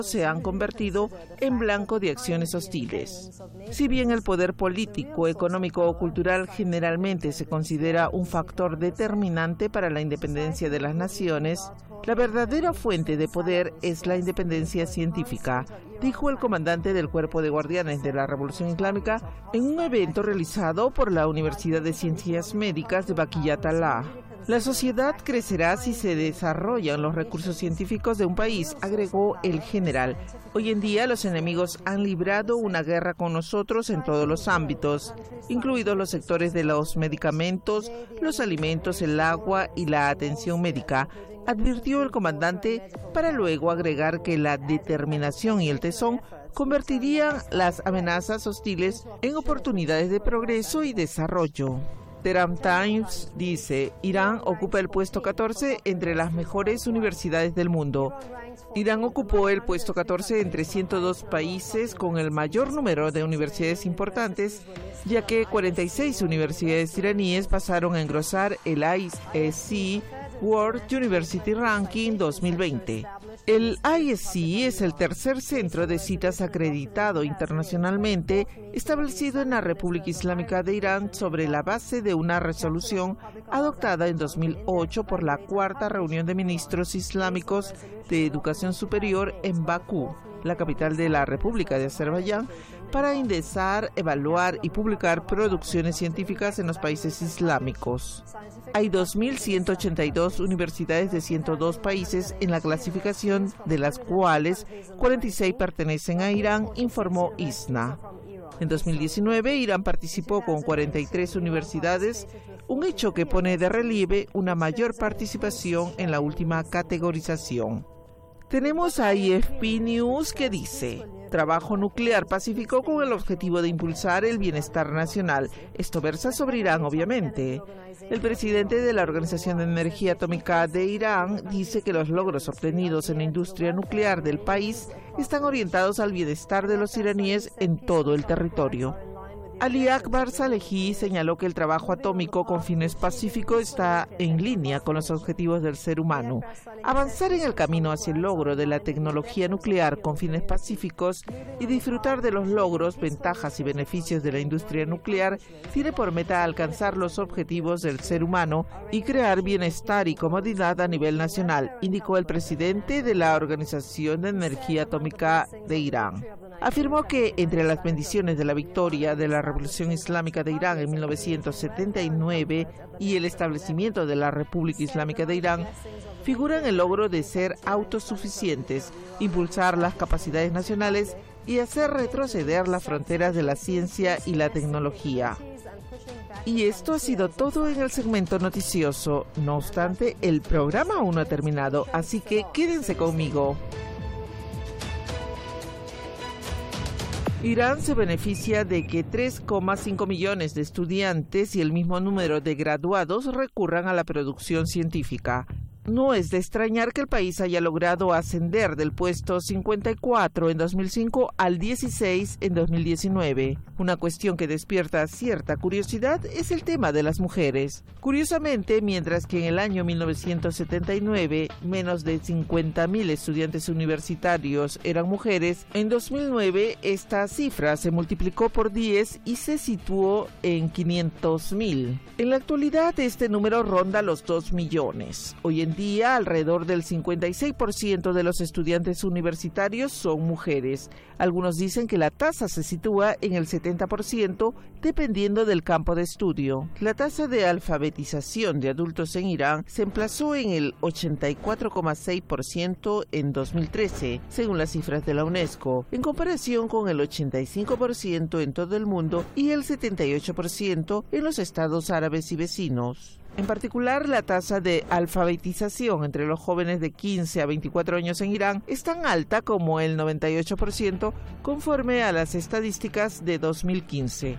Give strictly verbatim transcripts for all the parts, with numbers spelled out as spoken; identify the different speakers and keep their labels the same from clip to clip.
Speaker 1: se han convertido en blanco de acciones hostiles. Si bien el poder político, económico o cultural generalmente se considera un factor determinante para la independencia de las naciones, la verdadera fuente de poder es la independencia científica, dijo el comandante del Cuerpo de Guardianes de la Revolución Islámica en un evento realizado por la Universidad de Ciencias Médicas de Baquiyatallá. La sociedad crecerá si se desarrollan los recursos científicos de un país, agregó el general. Hoy en día los enemigos han librado una guerra con nosotros en todos los ámbitos, incluidos los sectores de los medicamentos, los alimentos, el agua y la atención médica, advirtió el comandante, para luego agregar que la determinación y el tesón convertirían las amenazas hostiles en oportunidades de progreso y desarrollo. Tehran Times dice, Irán ocupa el puesto catorce entre las mejores universidades del mundo. Irán ocupó el puesto catorce entre ciento dos países con el mayor número de universidades importantes, ya que cuarenta y seis universidades iraníes pasaron a engrosar el I S C World University Ranking dos mil veinte. El I S C es el tercer centro de citas acreditado internacionalmente establecido en la República Islámica de Irán sobre la base de una resolución adoptada en dos mil ocho por la cuarta reunión de ministros islámicos de educación superior en Bakú, la capital de la República de Azerbaiyán, para indexar, evaluar y publicar producciones científicas en los países islámicos. Hay dos mil ciento ochenta y dos universidades de ciento dos países en la clasificación, de las cuales cuarenta y seis pertenecen a Irán, informó I S N A. En dos mil diecinueve, Irán participó con cuarenta y tres universidades, un hecho que pone de relieve una mayor participación en la última categorización. Tenemos a I F P News que dice, trabajo nuclear pacífico con el objetivo de impulsar el bienestar nacional. Esto versa sobre Irán, obviamente. El presidente de la Organización de Energía Atómica de Irán dice que los logros obtenidos en la industria nuclear del país están orientados al bienestar de los iraníes en todo el territorio. Ali Akbar Salehi señaló que el trabajo atómico con fines pacíficos está en línea con los objetivos del ser humano. Avanzar en el camino hacia el logro de la tecnología nuclear con fines pacíficos y disfrutar de los logros, ventajas y beneficios de la industria nuclear tiene por meta alcanzar los objetivos del ser humano y crear bienestar y comodidad a nivel nacional, indicó el presidente de la Organización de Energía Atómica de Irán. Afirmó que entre las bendiciones de la victoria de la Revolución Islámica de Irán en mil novecientos setenta y nueve y el establecimiento de la República Islámica de Irán, figuran el logro de ser autosuficientes, impulsar las capacidades nacionales y hacer retroceder las fronteras de la ciencia y la tecnología. Y esto ha sido todo en el segmento noticioso. No obstante, el programa aún no ha terminado, así que quédense conmigo. Irán se beneficia de que tres coma cinco millones de estudiantes y el mismo número de graduados recurran a la producción científica. No es de extrañar que el país haya logrado ascender del puesto cincuenta y cuatro en dos mil cinco al dieciséis en dos mil diecinueve. Una cuestión que despierta cierta curiosidad es el tema de las mujeres. Curiosamente, mientras que en el año mil novecientos setenta y nueve menos de cincuenta mil estudiantes universitarios eran mujeres, en dos mil nueve esta cifra se multiplicó por diez y se situó en quinientos mil. En la actualidad este número ronda los dos millones. Hoy en día, alrededor del cincuenta y seis por ciento de los estudiantes universitarios son mujeres. Algunos dicen que la tasa se sitúa en el setenta por ciento dependiendo del campo de estudio. La tasa de alfabetización de adultos en Irán se emplazó en el ochenta y cuatro coma seis por ciento en dos mil trece, según las cifras de la UNESCO, en comparación con el ochenta y cinco por ciento en todo el mundo y el setenta y ocho por ciento en los estados árabes y vecinos. En particular, la tasa de alfabetización entre los jóvenes de quince a veinticuatro años en Irán es tan alta como el noventa y ocho por ciento conforme a las estadísticas de dos mil quince.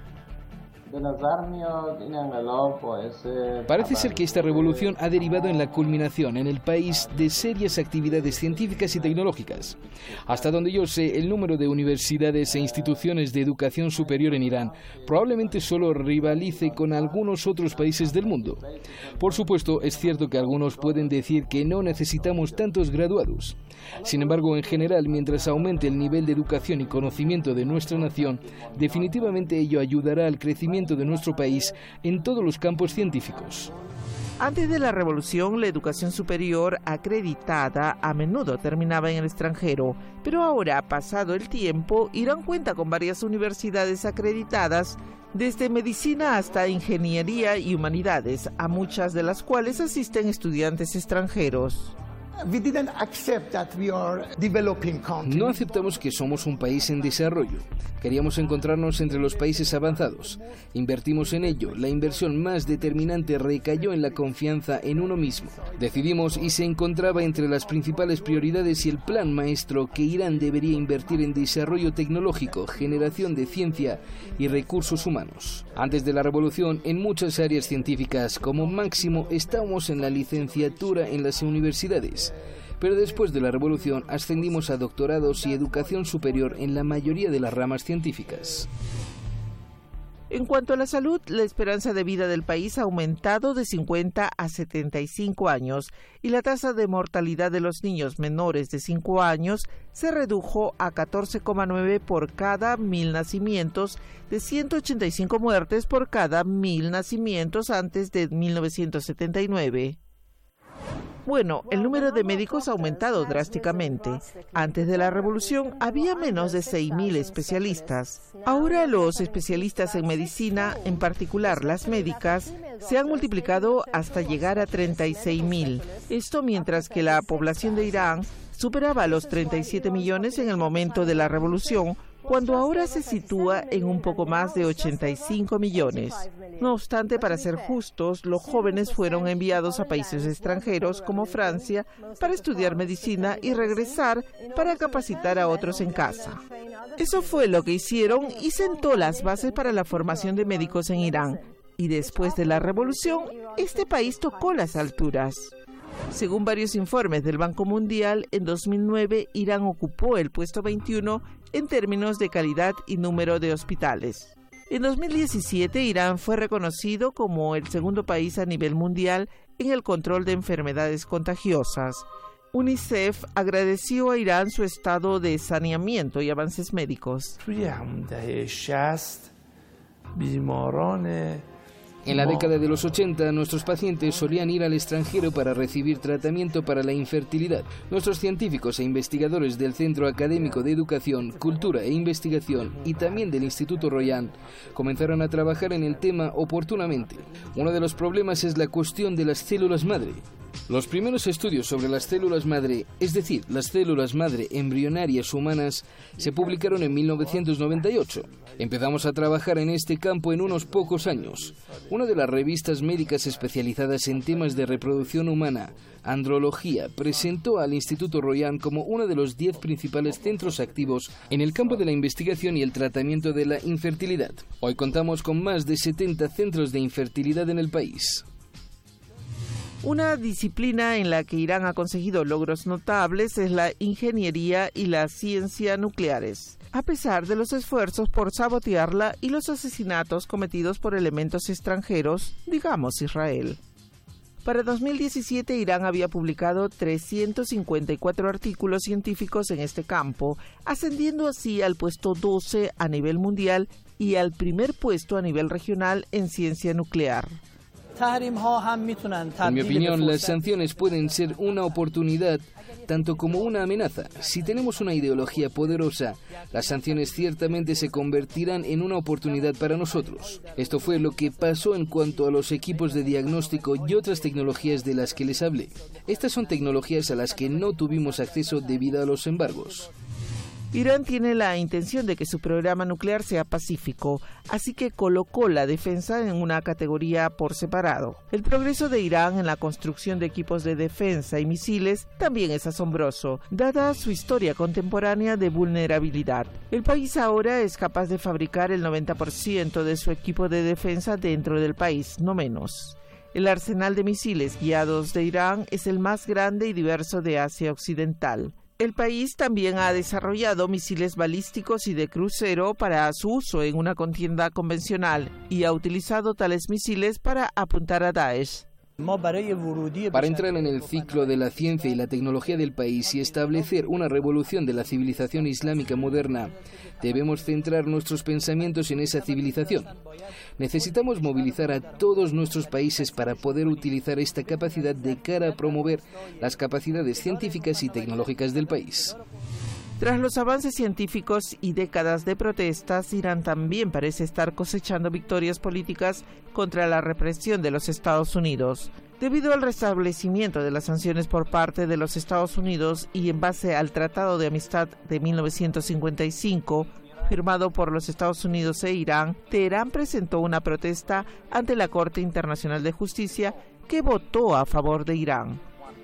Speaker 2: Parece ser que esta revolución ha derivado en la culminación en el país de serias actividades científicas y tecnológicas. Hasta donde yo sé, el número de universidades e instituciones de educación superior en Irán probablemente solo rivalice con algunos otros países del mundo. Por supuesto, es cierto que algunos pueden decir que no necesitamos tantos graduados. Sin embargo, en general, mientras aumente el nivel de educación y conocimiento de nuestra nación, definitivamente ello ayudará al crecimiento de nuestro país en todos los campos científicos.
Speaker 1: Antes de la revolución, la educación superior acreditada a menudo terminaba en el extranjero, pero ahora, pasado el tiempo, Irán cuenta con varias universidades acreditadas, desde medicina hasta ingeniería y humanidades, a muchas de las cuales asisten estudiantes extranjeros.
Speaker 2: No aceptamos que somos un país en desarrollo. Queríamos encontrarnos entre los países avanzados. Invertimos en ello. La inversión más determinante recayó en la confianza en uno mismo. Decidimos y se encontraba entre las principales prioridades y el plan maestro que Irán debería invertir en desarrollo tecnológico, generación de ciencia y recursos humanos. Antes de la revolución, en muchas áreas científicas, como máximo, estábamos en la licenciatura en las universidades. Pero después de la revolución ascendimos a doctorados y educación superior en la mayoría de las ramas científicas.
Speaker 1: En cuanto a la salud, la esperanza de vida del país ha aumentado de cincuenta a setenta y cinco años y la tasa de mortalidad de los niños menores de cinco años se redujo a catorce coma nueve por cada mil nacimientos, de ciento ochenta y cinco muertes por cada mil nacimientos antes de mil novecientos setenta y nueve. Bueno, el número de médicos ha aumentado drásticamente. Antes de la revolución había menos de seis mil especialistas. Ahora los especialistas en medicina, en particular las médicas, se han multiplicado hasta llegar a treinta y seis mil. Esto mientras que la población de Irán superaba los treinta y siete millones en el momento de la revolución, cuando ahora se sitúa en un poco más de ochenta y cinco millones. No obstante, para ser justos, los jóvenes fueron enviados a países extranjeros como Francia para estudiar medicina y regresar para capacitar a otros en casa. Eso fue lo que hicieron y sentó las bases para la formación de médicos en Irán. Y después de la revolución, este país tocó las alturas. Según varios informes del Banco Mundial, en dos mil nueve Irán ocupó el puesto veintiuno en términos de calidad y número de hospitales. En dos mil diecisiete, Irán fue reconocido como el segundo país a nivel mundial en el control de enfermedades contagiosas. UNICEF agradeció a Irán su estado de saneamiento y avances médicos.
Speaker 2: En la década de los ochenta, nuestros pacientes solían ir al extranjero para recibir tratamiento para la infertilidad. Nuestros científicos e investigadores del Centro Académico de Educación, Cultura e Investigación y también del Instituto Royan comenzaron a trabajar en el tema oportunamente. Uno de los problemas es la cuestión de las células madre. Los primeros estudios sobre las células madre, es decir, las células madre embrionarias humanas, se publicaron en mil novecientos noventa y ocho. Empezamos a trabajar en este campo en unos pocos años. Una de las revistas médicas especializadas en temas de reproducción humana, Andrología, presentó al Instituto Royan como uno de los diez principales centros activos en el campo de la investigación y el tratamiento de la infertilidad. Hoy contamos con más de setenta centros de infertilidad en el país.
Speaker 1: Una disciplina en la que Irán ha conseguido logros notables es la ingeniería y la ciencia nucleares, a pesar de los esfuerzos por sabotearla y los asesinatos cometidos por elementos extranjeros, digamos Israel. Para dos mil diecisiete, Irán había publicado trescientos cincuenta y cuatro artículos científicos en este campo, ascendiendo así al puesto doce a nivel mundial y al primer puesto a nivel regional en ciencia nuclear.
Speaker 2: En mi opinión, las sanciones pueden ser una oportunidad tanto como una amenaza. Si tenemos una ideología poderosa, las sanciones ciertamente se convertirán en una oportunidad para nosotros. Esto fue lo que pasó en cuanto a los equipos de diagnóstico y otras tecnologías de las que les hablé. Estas son tecnologías a las que no tuvimos acceso debido a los embargos.
Speaker 1: Irán tiene la intención de que su programa nuclear sea pacífico, así que colocó la defensa en una categoría por separado. El progreso de Irán en la construcción de equipos de defensa y misiles también es asombroso, dada su historia contemporánea de vulnerabilidad. El país ahora es capaz de fabricar el noventa por ciento de su equipo de defensa dentro del país, no menos. El arsenal de misiles guiados de Irán es el más grande y diverso de Asia Occidental. El país también ha desarrollado misiles balísticos y de crucero para su uso en una contienda convencional y ha utilizado tales misiles para apuntar a Daesh.
Speaker 2: Para entrar en el ciclo de la ciencia y la tecnología del país y establecer una revolución de la civilización islámica moderna, debemos centrar nuestros pensamientos en esa civilización. Necesitamos movilizar a todos nuestros países para poder utilizar esta capacidad de cara a promover las capacidades científicas y tecnológicas del país.
Speaker 1: Tras los avances científicos y décadas de protestas, Irán también parece estar cosechando victorias políticas contra la represión de los Estados Unidos. Debido al restablecimiento de las sanciones por parte de los Estados Unidos y en base al Tratado de Amistad de mil novecientos cincuenta y cinco, firmado por los Estados Unidos e Irán, Teherán presentó una protesta ante la Corte Internacional de Justicia que votó a favor de Irán.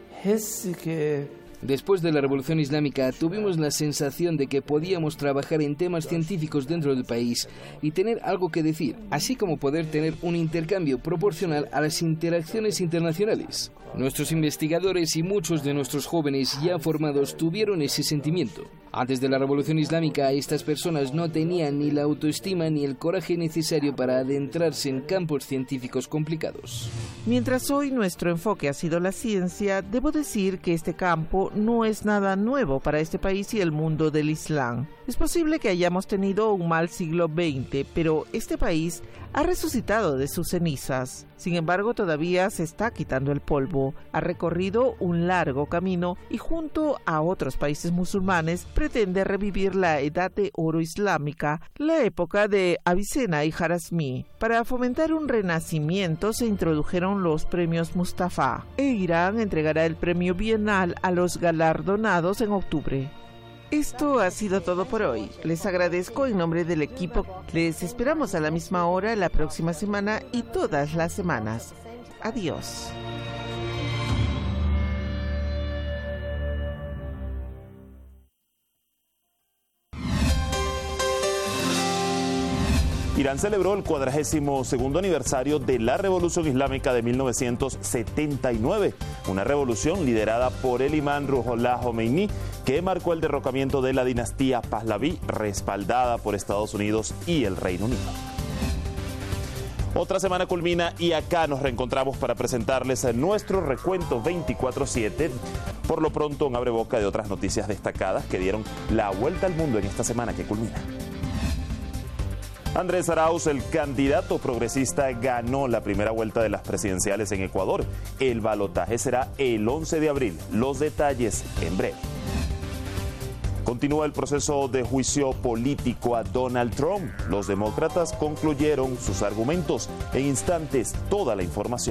Speaker 2: Es que... Después de la Revolución Islámica, tuvimos la sensación de que podíamos trabajar en temas científicos dentro del país y tener algo que decir, así como poder tener un intercambio proporcional a las interacciones internacionales. Nuestros investigadores y muchos de nuestros jóvenes ya formados tuvieron ese sentimiento. Antes de la Revolución Islámica, estas personas no tenían ni la autoestima ni el coraje necesario para adentrarse en campos científicos complicados.
Speaker 1: Mientras hoy nuestro enfoque ha sido la ciencia, debo decir que este campo no es nada nuevo para este país y el mundo del Islam. Es posible que hayamos tenido un mal siglo veinte, pero este país ha resucitado de sus cenizas. Sin embargo, todavía se está quitando el polvo. Ha recorrido un largo camino y junto a otros países musulmanes pretende revivir la edad de oro islámica, la época de Avicena y Jarazmi. Para fomentar un renacimiento se introdujeron los premios Mustafa e Irán entregará el premio bienal a los galardonados en octubre. Esto ha sido todo por hoy. Les agradezco en nombre del equipo. Les esperamos a la misma hora la próxima semana y todas las semanas. Adiós.
Speaker 3: Irán celebró el cuadragésimo segundo aniversario de la Revolución Islámica de mil novecientos setenta y nueve, una revolución liderada por el imán Ruhollah Khomeini que marcó el derrocamiento de la dinastía Pahlaví, respaldada por Estados Unidos y el Reino Unido. Otra semana culmina y acá nos reencontramos para presentarles nuestro recuento veinticuatro siete. Por lo pronto, un abreboca de otras noticias destacadas que dieron la vuelta al mundo en esta semana que culmina. Andrés Arauz, el candidato progresista, ganó la primera vuelta de las presidenciales en Ecuador. El balotaje será el once de abril. Los detalles en breve. Continúa el proceso de juicio político a Donald Trump. Los demócratas concluyeron sus argumentos. En instantes, toda la información.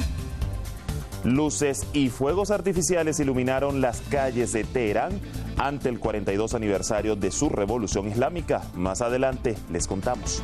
Speaker 3: Luces y fuegos artificiales iluminaron las calles de Teherán ante el cuarenta y dos aniversario de su revolución islámica. Más adelante les contamos.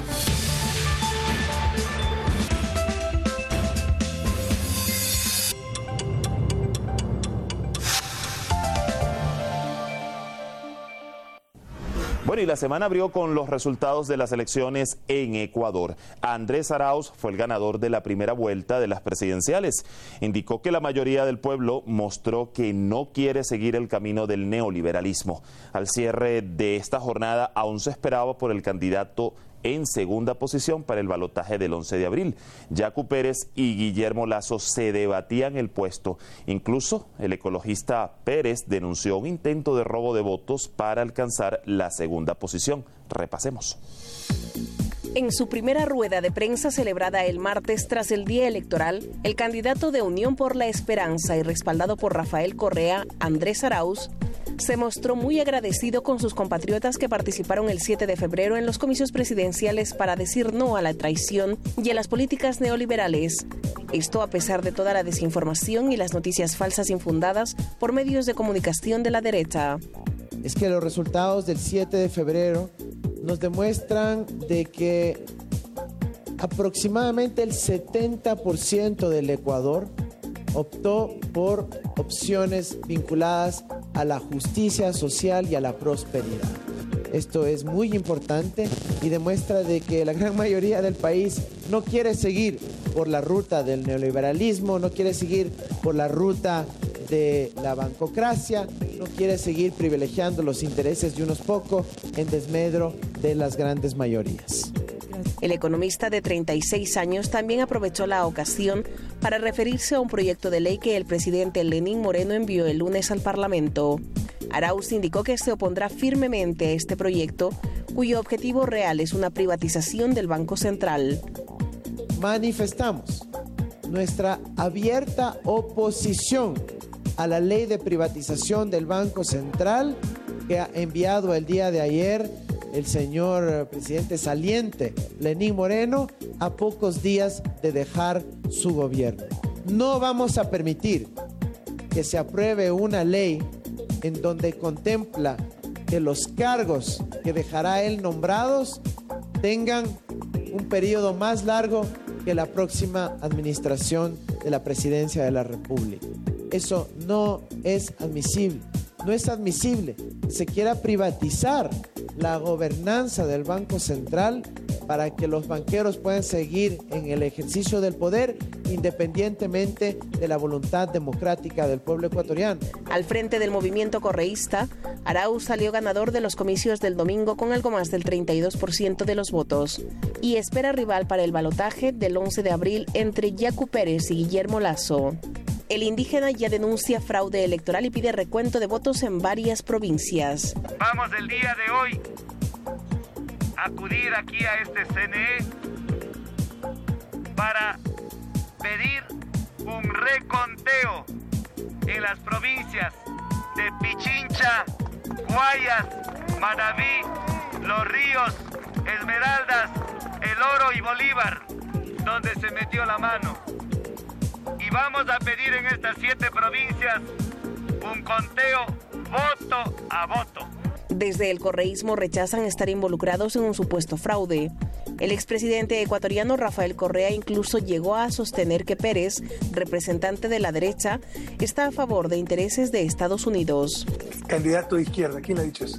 Speaker 3: Bueno, y la semana abrió con los resultados de las elecciones en Ecuador. Andrés Arauz fue el ganador de la primera vuelta de las presidenciales. Indicó que la mayoría del pueblo mostró que no quiere seguir el camino del neoliberalismo. Al cierre de esta jornada aún se esperaba por el candidato en segunda posición para el balotaje del once de abril. Yacu Pérez y Guillermo Lazo se debatían el puesto. Incluso el ecologista Pérez denunció un intento de robo de votos para alcanzar la segunda posición. Repasemos.
Speaker 4: En su primera rueda de prensa celebrada el martes tras el día electoral, el candidato de Unión por la Esperanza y respaldado por Rafael Correa, Andrés Arauz, se mostró muy agradecido con sus compatriotas que participaron el siete de febrero en los comicios presidenciales para decir no a la traición y a las políticas neoliberales. Esto a pesar de toda la desinformación y las noticias falsas infundadas por medios de comunicación de la derecha.
Speaker 5: Es que los resultados del siete de febrero nos demuestran de que aproximadamente el setenta por ciento del Ecuador optó por opciones vinculadas a la justicia social y a la prosperidad. Esto es muy importante y demuestra de que la gran mayoría del país no quiere seguir por la ruta del neoliberalismo, no quiere seguir por la ruta de la bancocracia, no quiere seguir privilegiando los intereses de unos pocos en desmedro de las grandes mayorías.
Speaker 4: El economista de treinta y seis años también aprovechó la ocasión para referirse a un proyecto de ley que el presidente Lenín Moreno envió el lunes al Parlamento. Arauz indicó que se opondrá firmemente a este proyecto, cuyo objetivo real es una privatización del Banco Central.
Speaker 5: Manifestamos nuestra abierta oposición a la ley de privatización del Banco Central que ha enviado el día de ayer el señor presidente saliente Lenín Moreno a pocos días de dejar su gobierno. No vamos a permitir que se apruebe una ley en donde contempla que los cargos que dejará él nombrados tengan un periodo más largo que la próxima administración de la presidencia de la República. Eso no es admisible. No es admisible que se quiera privatizar la gobernanza del Banco Central para que los banqueros puedan seguir en el ejercicio del poder independientemente de la voluntad democrática del pueblo ecuatoriano.
Speaker 4: Al frente del movimiento correísta, Arauz salió ganador de los comicios del domingo con algo más del treinta y dos por ciento de los votos y espera rival para el balotaje del once de abril entre Yacu Pérez y Guillermo Lasso. El indígena ya denuncia fraude electoral y pide recuento de votos en varias provincias.
Speaker 6: Vamos el día de hoy a acudir aquí a este C N E para pedir un reconteo en las provincias de Pichincha, Guayas, Manabí, Los Ríos, Esmeraldas, El Oro y Bolívar, donde se metió la mano. Y vamos a pedir en estas siete provincias un conteo voto a voto.
Speaker 4: Desde el correísmo rechazan estar involucrados en un supuesto fraude. El expresidente ecuatoriano Rafael Correa incluso llegó a sostener que Pérez, representante de la derecha, está a favor de intereses de Estados Unidos.
Speaker 7: Candidato de izquierda, ¿quién ha dicho eso?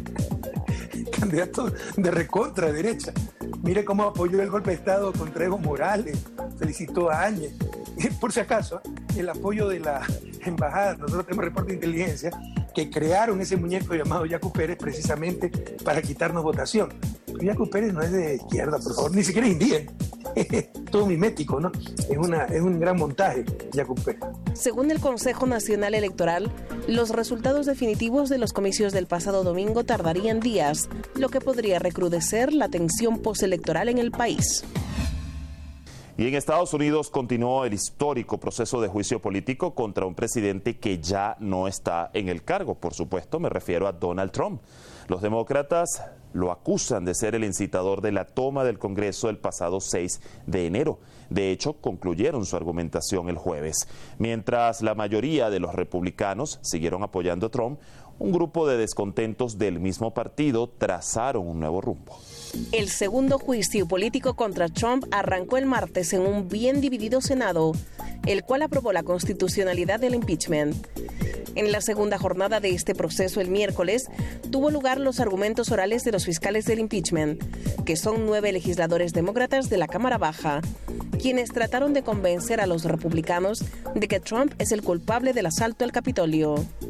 Speaker 7: Candidato de recontra derecha. Mire cómo apoyó el golpe de Estado contra Evo Morales, felicitó a Áñez. Por si acaso, el apoyo de la embajada, nosotros tenemos reporte de inteligencia, que crearon ese muñeco llamado Yacu Pérez precisamente para quitarnos votación. Yacu Pérez no es de izquierda, por favor, ni siquiera es indígena. Todo mimético, ¿no? Es, una, es un gran montaje, Yacu Pérez.
Speaker 4: Según el Consejo Nacional Electoral, los resultados definitivos de los comicios del pasado domingo tardarían días, lo que podría recrudecer la tensión postelectoral en el país.
Speaker 3: Y en Estados Unidos continuó el histórico proceso de juicio político contra un presidente que ya no está en el cargo. Por supuesto, me refiero a Donald Trump. Los demócratas lo acusan de ser el incitador de la toma del Congreso el pasado seis de enero. De hecho, concluyeron su argumentación el jueves. Mientras la mayoría de los republicanos siguieron apoyando a Trump, un grupo de descontentos del mismo partido trazaron un nuevo rumbo.
Speaker 4: El segundo juicio político contra Trump arrancó el martes en un bien dividido Senado, el cual aprobó la constitucionalidad del impeachment. En la segunda jornada de este proceso el miércoles, tuvo lugar los argumentos orales de los fiscales del impeachment, que son nueve legisladores demócratas de la Cámara Baja, quienes trataron de convencer a los republicanos de que Trump es el culpable del asalto al Capitolio.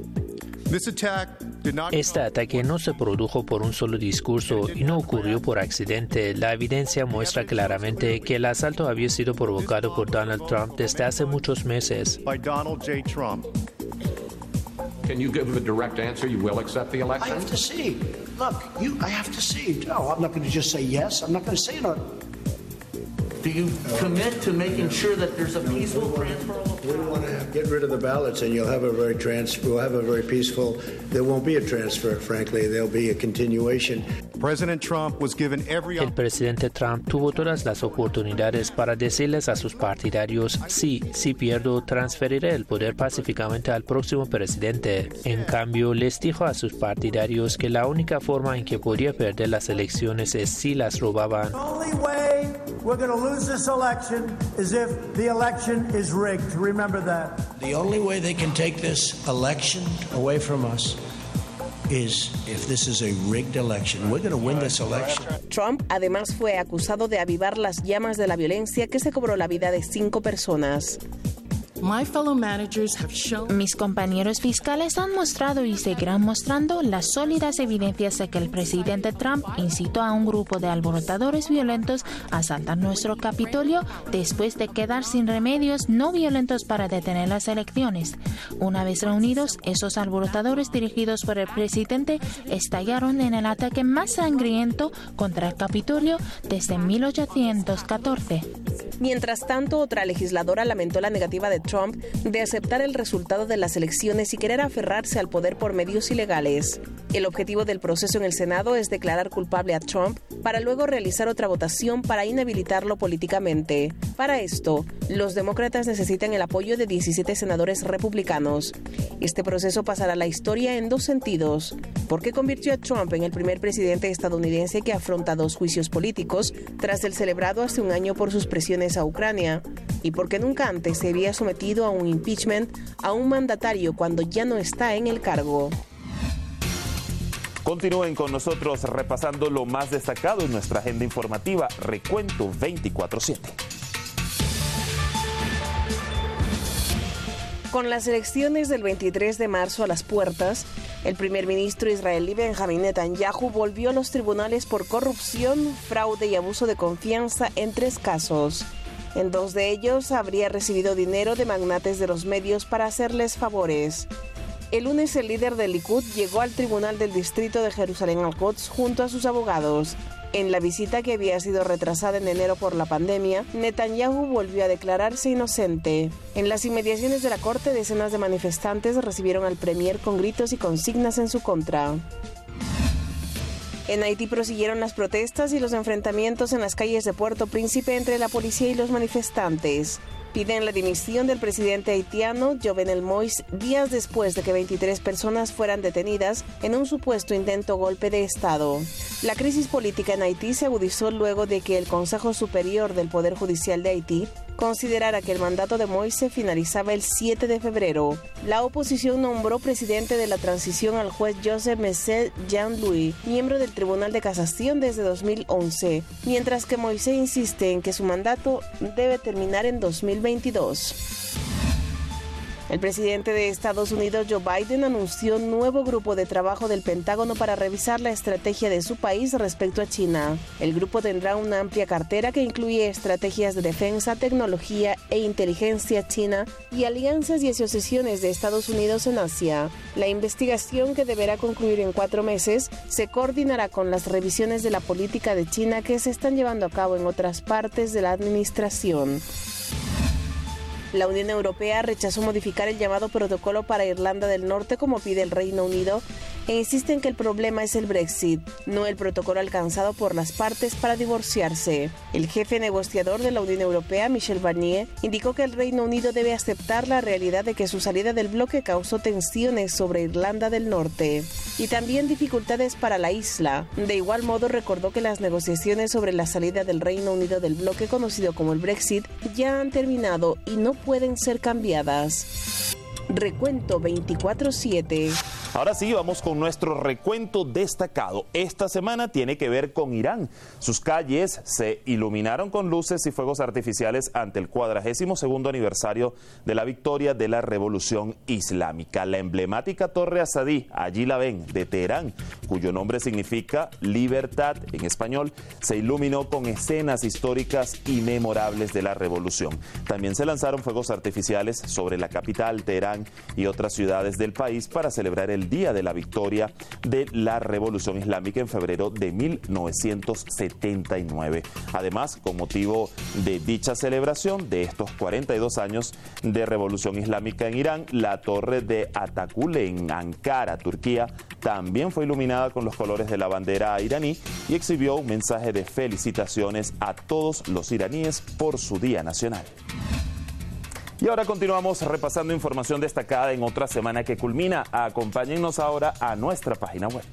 Speaker 8: Este ataque no se produjo por un solo discurso y no ocurrió por accidente. La evidencia muestra claramente que el asalto había sido provocado por Donald Trump desde hace muchos meses.
Speaker 9: Can you give a direct answer? You will accept the election?
Speaker 10: I have to see. Look, you, I have to see. No, I'm not going to just say yes. I'm not going to say no.
Speaker 11: Do you commit to making sure that there's a peaceful transfer?
Speaker 12: We want to get rid of the ballots, and you'll have a very trans. We'll have a very peaceful. There won't be a transfer. Frankly, there'll be a continuation.
Speaker 13: President Trump was given every.
Speaker 8: El presidente Trump tuvo todas las oportunidades para decirles a sus partidarios: sí, si pierdo, transferiré el poder pacíficamente al próximo presidente. En cambio, les dijo a sus partidarios que la única forma en que podría perder las elecciones es si las robaban.
Speaker 14: We're going to lose this election is if the election is rigged. Remember that.
Speaker 10: The only way they can take this election away from us is if this is a rigged election. We're going to win this election.
Speaker 4: Trump además fue acusado de avivar las llamas de la violencia que se cobró la vida de cinco personas.
Speaker 15: Mis compañeros fiscales han mostrado y seguirán mostrando las sólidas evidencias de que el presidente Trump incitó a un grupo de alborotadores violentos a asaltar nuestro Capitolio después de quedar sin remedios no violentos para detener las elecciones. Una vez reunidos, esos alborotadores dirigidos por el presidente estallaron en el ataque más sangriento contra el Capitolio desde mil ochocientos catorce.
Speaker 4: Mientras tanto, otra legisladora lamentó la negativa de Trump de aceptar el resultado de las elecciones y querer aferrarse al poder por medios ilegales. El objetivo del proceso en el Senado es declarar culpable a Trump para luego realizar otra votación para inhabilitarlo políticamente. Para esto, los demócratas necesitan el apoyo de diecisiete senadores republicanos. Este proceso pasará a la historia en dos sentidos, porque convirtió a Trump en el primer presidente estadounidense que afronta dos juicios políticos tras el celebrado hace un año por sus presiones a Ucrania, y porque nunca antes se había sometido a un impeachment a un mandatario cuando ya no está en el cargo.
Speaker 3: Continúen con nosotros repasando lo más destacado en nuestra agenda informativa Recuento veinticuatro siete.
Speaker 4: Con las elecciones del veintitrés de marzo a las puertas, el primer ministro israelí Benjamín Netanyahu volvió a los tribunales por corrupción, fraude y abuso de confianza en tres casos. En dos de ellos habría recibido dinero de magnates de los medios para hacerles favores. El lunes el líder del Likud llegó al Tribunal del Distrito de Jerusalén al-Quds junto a sus abogados. En la visita que había sido retrasada en enero por la pandemia, Netanyahu volvió a declararse inocente. En las inmediaciones de la corte, decenas de manifestantes recibieron al premier con gritos y consignas en su contra. En Haití prosiguieron las protestas y los enfrentamientos en las calles de Puerto Príncipe entre la policía y los manifestantes. Piden la dimisión del presidente haitiano Jovenel Moïse días después de que veintitrés personas fueran detenidas en un supuesto intento golpe de Estado. La crisis política en Haití se agudizó luego de que el Consejo Superior del Poder Judicial de Haití considerara que el mandato de Moïse finalizaba el siete de febrero. La oposición nombró presidente de la transición al juez Joseph Messel Jean-Louis, miembro del Tribunal de Casación desde dos mil once, mientras que Moïse insiste en que su mandato debe terminar en dos mil veintidós. El presidente de Estados Unidos, Joe Biden, anunció un nuevo grupo de trabajo del Pentágono para revisar la estrategia de su país respecto a China. El grupo tendrá una amplia cartera que incluye estrategias de defensa, tecnología e inteligencia china y alianzas y asociaciones de Estados Unidos en Asia. La investigación, que deberá concluir en cuatro meses, se coordinará con las revisiones de la política de China que se están llevando a cabo en otras partes de la administración. La Unión Europea rechazó modificar el llamado protocolo para Irlanda del Norte como pide el Reino Unido e insiste en que el problema es el Brexit, no el protocolo alcanzado por las partes para divorciarse. El jefe negociador de la Unión Europea, Michel Barnier, indicó que el Reino Unido debe aceptar la realidad de que su salida del bloque causó tensiones sobre Irlanda del Norte y también dificultades para la isla. De igual modo, recordó que las negociaciones sobre la salida del Reino Unido del bloque conocido como el Brexit ya han terminado y no pueden ser cambiadas. Recuento veinticuatro siete.
Speaker 3: Ahora sí, vamos con nuestro recuento destacado. Esta semana tiene que ver con Irán. Sus calles se iluminaron con luces y fuegos artificiales ante el cuadragésimo segundo aniversario de la victoria de la Revolución Islámica. La emblemática Torre Asadí, allí la ven, de Teherán, cuyo nombre significa libertad en español, se iluminó con escenas históricas y memorables de la revolución. También se lanzaron fuegos artificiales sobre la capital, Teherán, y otras ciudades del país para celebrar el día de la victoria de la Revolución Islámica en febrero de mil novecientos setenta y nueve. Además, con motivo de dicha celebración de estos cuarenta y dos años de Revolución Islámica en Irán, la torre de Atakule en Ankara, Turquía, también fue iluminada con los colores de la bandera iraní y exhibió un mensaje de felicitaciones a todos los iraníes por su Día Nacional. Y ahora continuamos repasando información destacada en otra semana que culmina. Acompáñennos ahora a nuestra página web.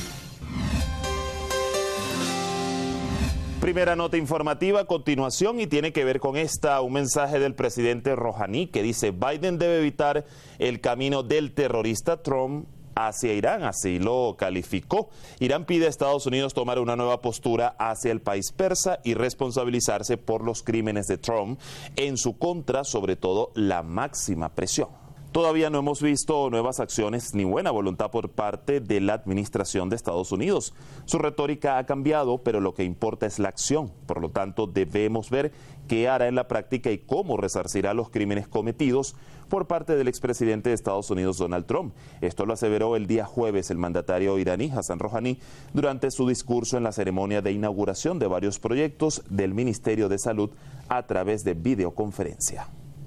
Speaker 3: Primera nota informativa a continuación y tiene que ver con esta, un mensaje del presidente Rouhani que dice: Biden debe evitar el camino del terrorista Trump hacia Irán, así lo calificó. Irán pide a Estados Unidos tomar una nueva postura hacia el país persa y responsabilizarse por los crímenes de Trump en su contra, sobre todo la máxima presión. Todavía no hemos visto nuevas acciones ni buena voluntad por parte de la administración de Estados Unidos. Su retórica ha cambiado, pero lo que importa es la acción. Por lo tanto, debemos ver qué hará en la práctica y cómo resarcirá los crímenes cometidos por parte del expresidente de Estados Unidos, Donald Trump. Esto lo aseveró el día jueves el mandatario iraní, Hassan Rouhani, durante su discurso en la ceremonia de inauguración de varios proyectos del Ministerio de Salud a través de videoconferencia.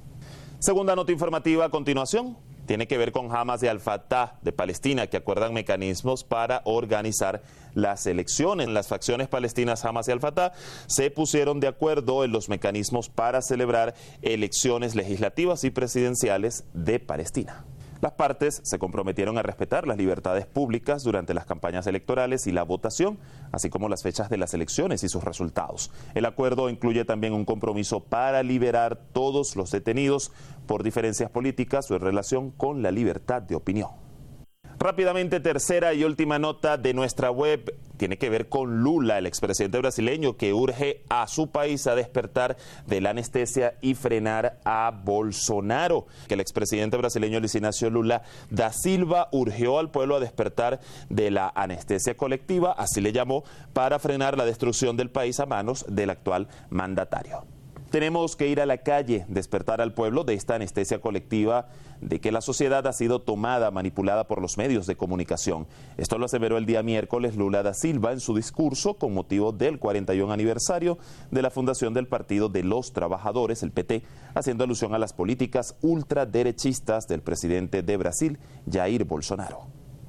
Speaker 3: Segunda nota informativa a continuación tiene que ver con Hamas y Al-Fatah de Palestina, que acuerdan mecanismos para organizar las elecciones. Las facciones palestinas Hamas y Al-Fatah se pusieron de acuerdo en los mecanismos para celebrar elecciones legislativas y presidenciales de Palestina. Las partes se comprometieron a respetar las libertades públicas durante las campañas electorales y la votación, así como las fechas de las elecciones y sus resultados. El acuerdo incluye también un compromiso para liberar todos los detenidos por diferencias políticas o en relación con la libertad de opinión. Rápidamente, tercera y última nota de nuestra web tiene que ver con Lula, el expresidente brasileño que urge a su país a despertar de la anestesia y frenar a Bolsonaro. Que el expresidente brasileño Luiz Inácio Lula da Silva urgió al pueblo a despertar de la anestesia colectiva, así le llamó, para frenar la destrucción del país a manos del actual mandatario. Tenemos que ir a la calle, despertar al pueblo de esta anestesia colectiva de que la sociedad ha sido tomada, manipulada por los medios de comunicación. Esto lo aseveró el día miércoles Lula da Silva en su discurso con motivo del cuarenta y un aniversario de la fundación del Partido de los Trabajadores, el P T, haciendo alusión a las políticas ultraderechistas del presidente de Brasil, Jair Bolsonaro.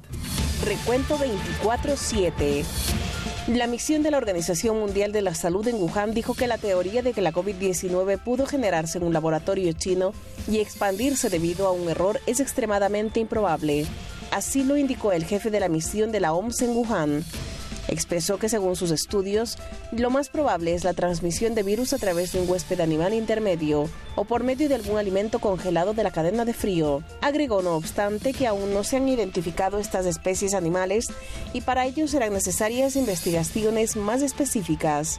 Speaker 4: Recuento veinticuatro siete. La misión de la Organización Mundial de la Salud en Wuhan dijo que la teoría de que la COVID diecinueve pudo generarse en un laboratorio chino y expandirse debido a un error es extremadamente improbable. Así lo indicó el jefe de la misión de la O M S en Wuhan. Expresó que según sus estudios, lo más probable es la transmisión de virus a través de un huésped animal intermedio o por medio de algún alimento congelado de la cadena de frío. Agregó, no obstante, que aún no se han identificado estas especies animales y para ello serán necesarias investigaciones más específicas.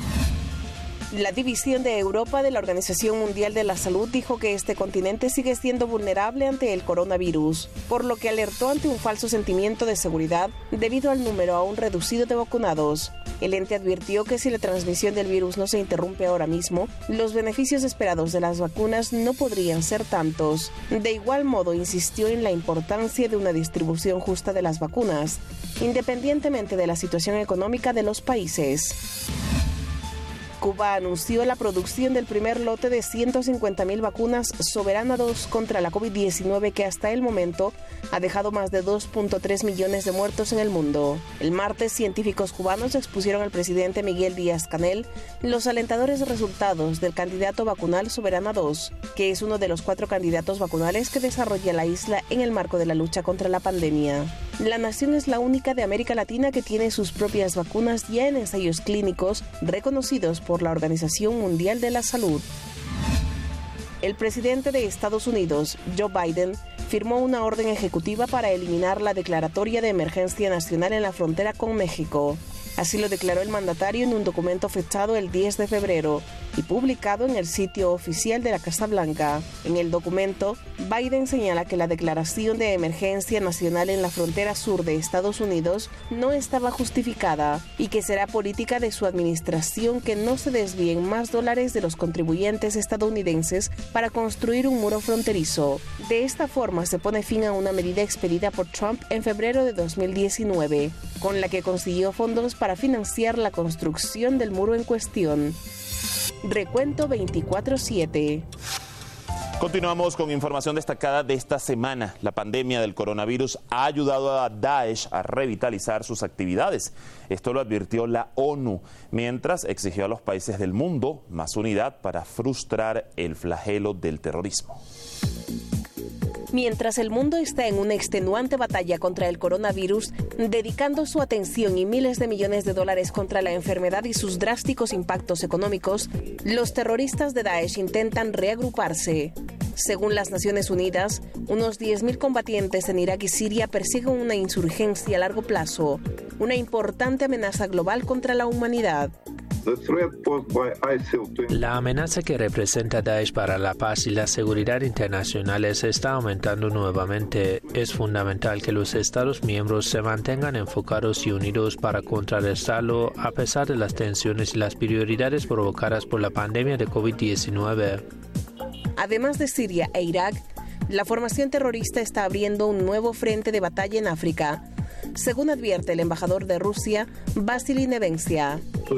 Speaker 4: La División de Europa de la Organización Mundial de la Salud dijo que este continente sigue siendo vulnerable ante el coronavirus, por lo que alertó ante un falso sentimiento de seguridad debido al número aún reducido de vacunados. El ente advirtió que si la transmisión del virus no se interrumpe ahora mismo, los beneficios esperados de las vacunas no podrían ser tantos. De igual modo, insistió en la importancia de una distribución justa de las vacunas, independientemente de la situación económica de los países. Cuba anunció la producción del primer lote de ciento cincuenta mil vacunas Soberana dos contra la COVID diecinueve que hasta el momento ha dejado más de dos punto tres millones de muertos en el mundo. El martes, científicos cubanos expusieron al presidente Miguel Díaz-Canel los alentadores resultados del candidato vacunal Soberana dos, que es uno de los cuatro candidatos vacunales que desarrolla la isla en el marco de la lucha contra la pandemia. La nación es la única de América Latina que tiene sus propias vacunas ya en ensayos clínicos reconocidos por la Organización Mundial de la Salud. El presidente de Estados Unidos, Joe Biden, firmó una orden ejecutiva para eliminar la declaratoria de emergencia nacional en la frontera con México. Así lo declaró el mandatario en un documento fechado el diez de febrero y publicado en el sitio oficial de la Casa Blanca. En el documento, Biden señala que la declaración de emergencia nacional en la frontera sur de Estados Unidos no estaba justificada y que será política de su administración que no se desvíen más dólares de los contribuyentes estadounidenses para construir un muro fronterizo. De esta forma se pone fin a una medida expedida por Trump en febrero de dos mil diecinueve, con la que consiguió fondos para financiar la construcción del muro en cuestión. Recuento veinticuatro siete.
Speaker 3: Continuamos con información destacada de esta semana. La pandemia del coronavirus ha ayudado a Daesh a revitalizar sus actividades. Esto lo advirtió la ONU, mientras exigió a los países del mundo más unidad para frustrar el flagelo del terrorismo.
Speaker 4: Mientras el mundo está en una extenuante batalla contra el coronavirus, dedicando su atención y miles de millones de dólares contra la enfermedad y sus drásticos impactos económicos, los terroristas de Daesh intentan reagruparse. Según las Naciones Unidas, unos diez mil combatientes en Irak y Siria persiguen una insurgencia a largo plazo, una importante amenaza global contra la humanidad.
Speaker 8: La amenaza que representa Daesh para la paz y la seguridad internacionales está aumentando nuevamente. Es fundamental que los Estados miembros se mantengan enfocados y unidos para contrarrestarlo a pesar de las tensiones y las prioridades provocadas por la pandemia de COVID diecinueve.
Speaker 4: Además de Siria e Irak, la formación terrorista está abriendo un nuevo frente de batalla en África, según advierte el embajador de Rusia, Vasily Nevencia.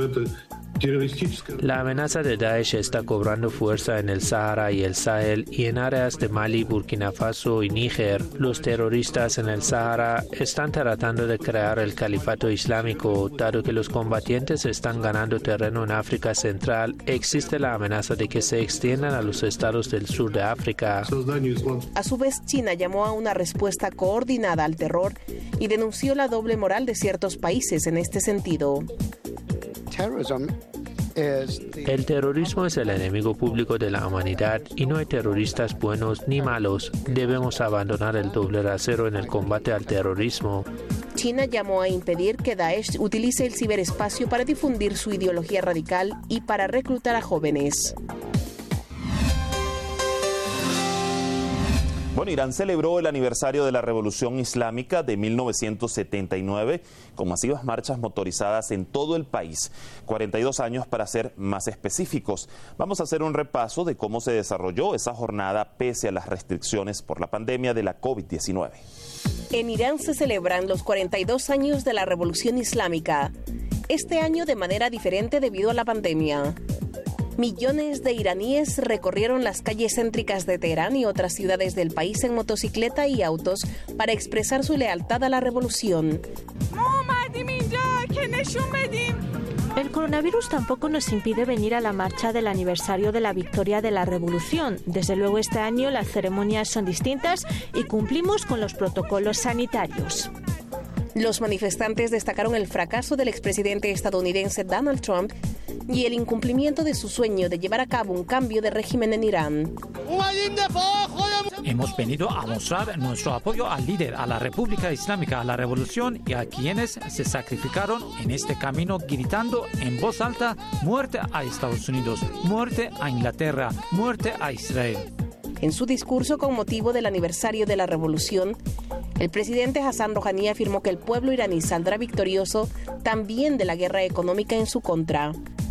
Speaker 8: La amenaza de Daesh está cobrando fuerza en el Sahara y el Sahel y en áreas de Mali, Burkina Faso y Níger. Los terroristas en el Sahara están tratando de crear el califato islámico. Dado que los combatientes están ganando terreno en África Central, existe la amenaza de que se extiendan a los estados del sur de África.
Speaker 4: A su vez, China llamó a una respuesta coordinada al terror y denunció la doble moral de ciertos países en este sentido.
Speaker 8: El terrorismo es el enemigo público de la humanidad y no hay terroristas buenos ni malos. Debemos abandonar el doble rasero en el combate al terrorismo.
Speaker 4: China llamó a impedir que Daesh utilice el ciberespacio para difundir su ideología radical y para reclutar a jóvenes.
Speaker 3: Bueno, Irán celebró el aniversario de la Revolución Islámica de mil novecientos setenta y nueve con masivas marchas motorizadas en todo el país. cuarenta y dos años para ser más específicos. Vamos a hacer un repaso de cómo se desarrolló esa jornada pese a las restricciones por la pandemia de la COVID diecinueve.
Speaker 4: En Irán se celebran los cuarenta y dos años de la Revolución Islámica. Este año de manera diferente debido a la pandemia. Millones de iraníes recorrieron las calles céntricas de Teherán y otras ciudades del país en motocicleta y autos para expresar su lealtad a la revolución.
Speaker 16: El coronavirus tampoco nos impide venir a la marcha del aniversario de la victoria de la revolución. Desde luego este año las ceremonias son distintas y cumplimos con los protocolos sanitarios.
Speaker 4: Los manifestantes destacaron el fracaso del expresidente estadounidense Donald Trump y el incumplimiento de su sueño de llevar a cabo un cambio de régimen en Irán.
Speaker 17: Hemos venido a mostrar nuestro apoyo al líder, a la República Islámica, a la revolución y a quienes se sacrificaron en este camino gritando en voz alta: muerte a Estados Unidos, muerte a Inglaterra, muerte a Israel.
Speaker 4: En su discurso con motivo del aniversario de la revolución, el presidente Hassan Rouhani afirmó que el pueblo iraní saldrá victorioso también de la guerra económica en su contra.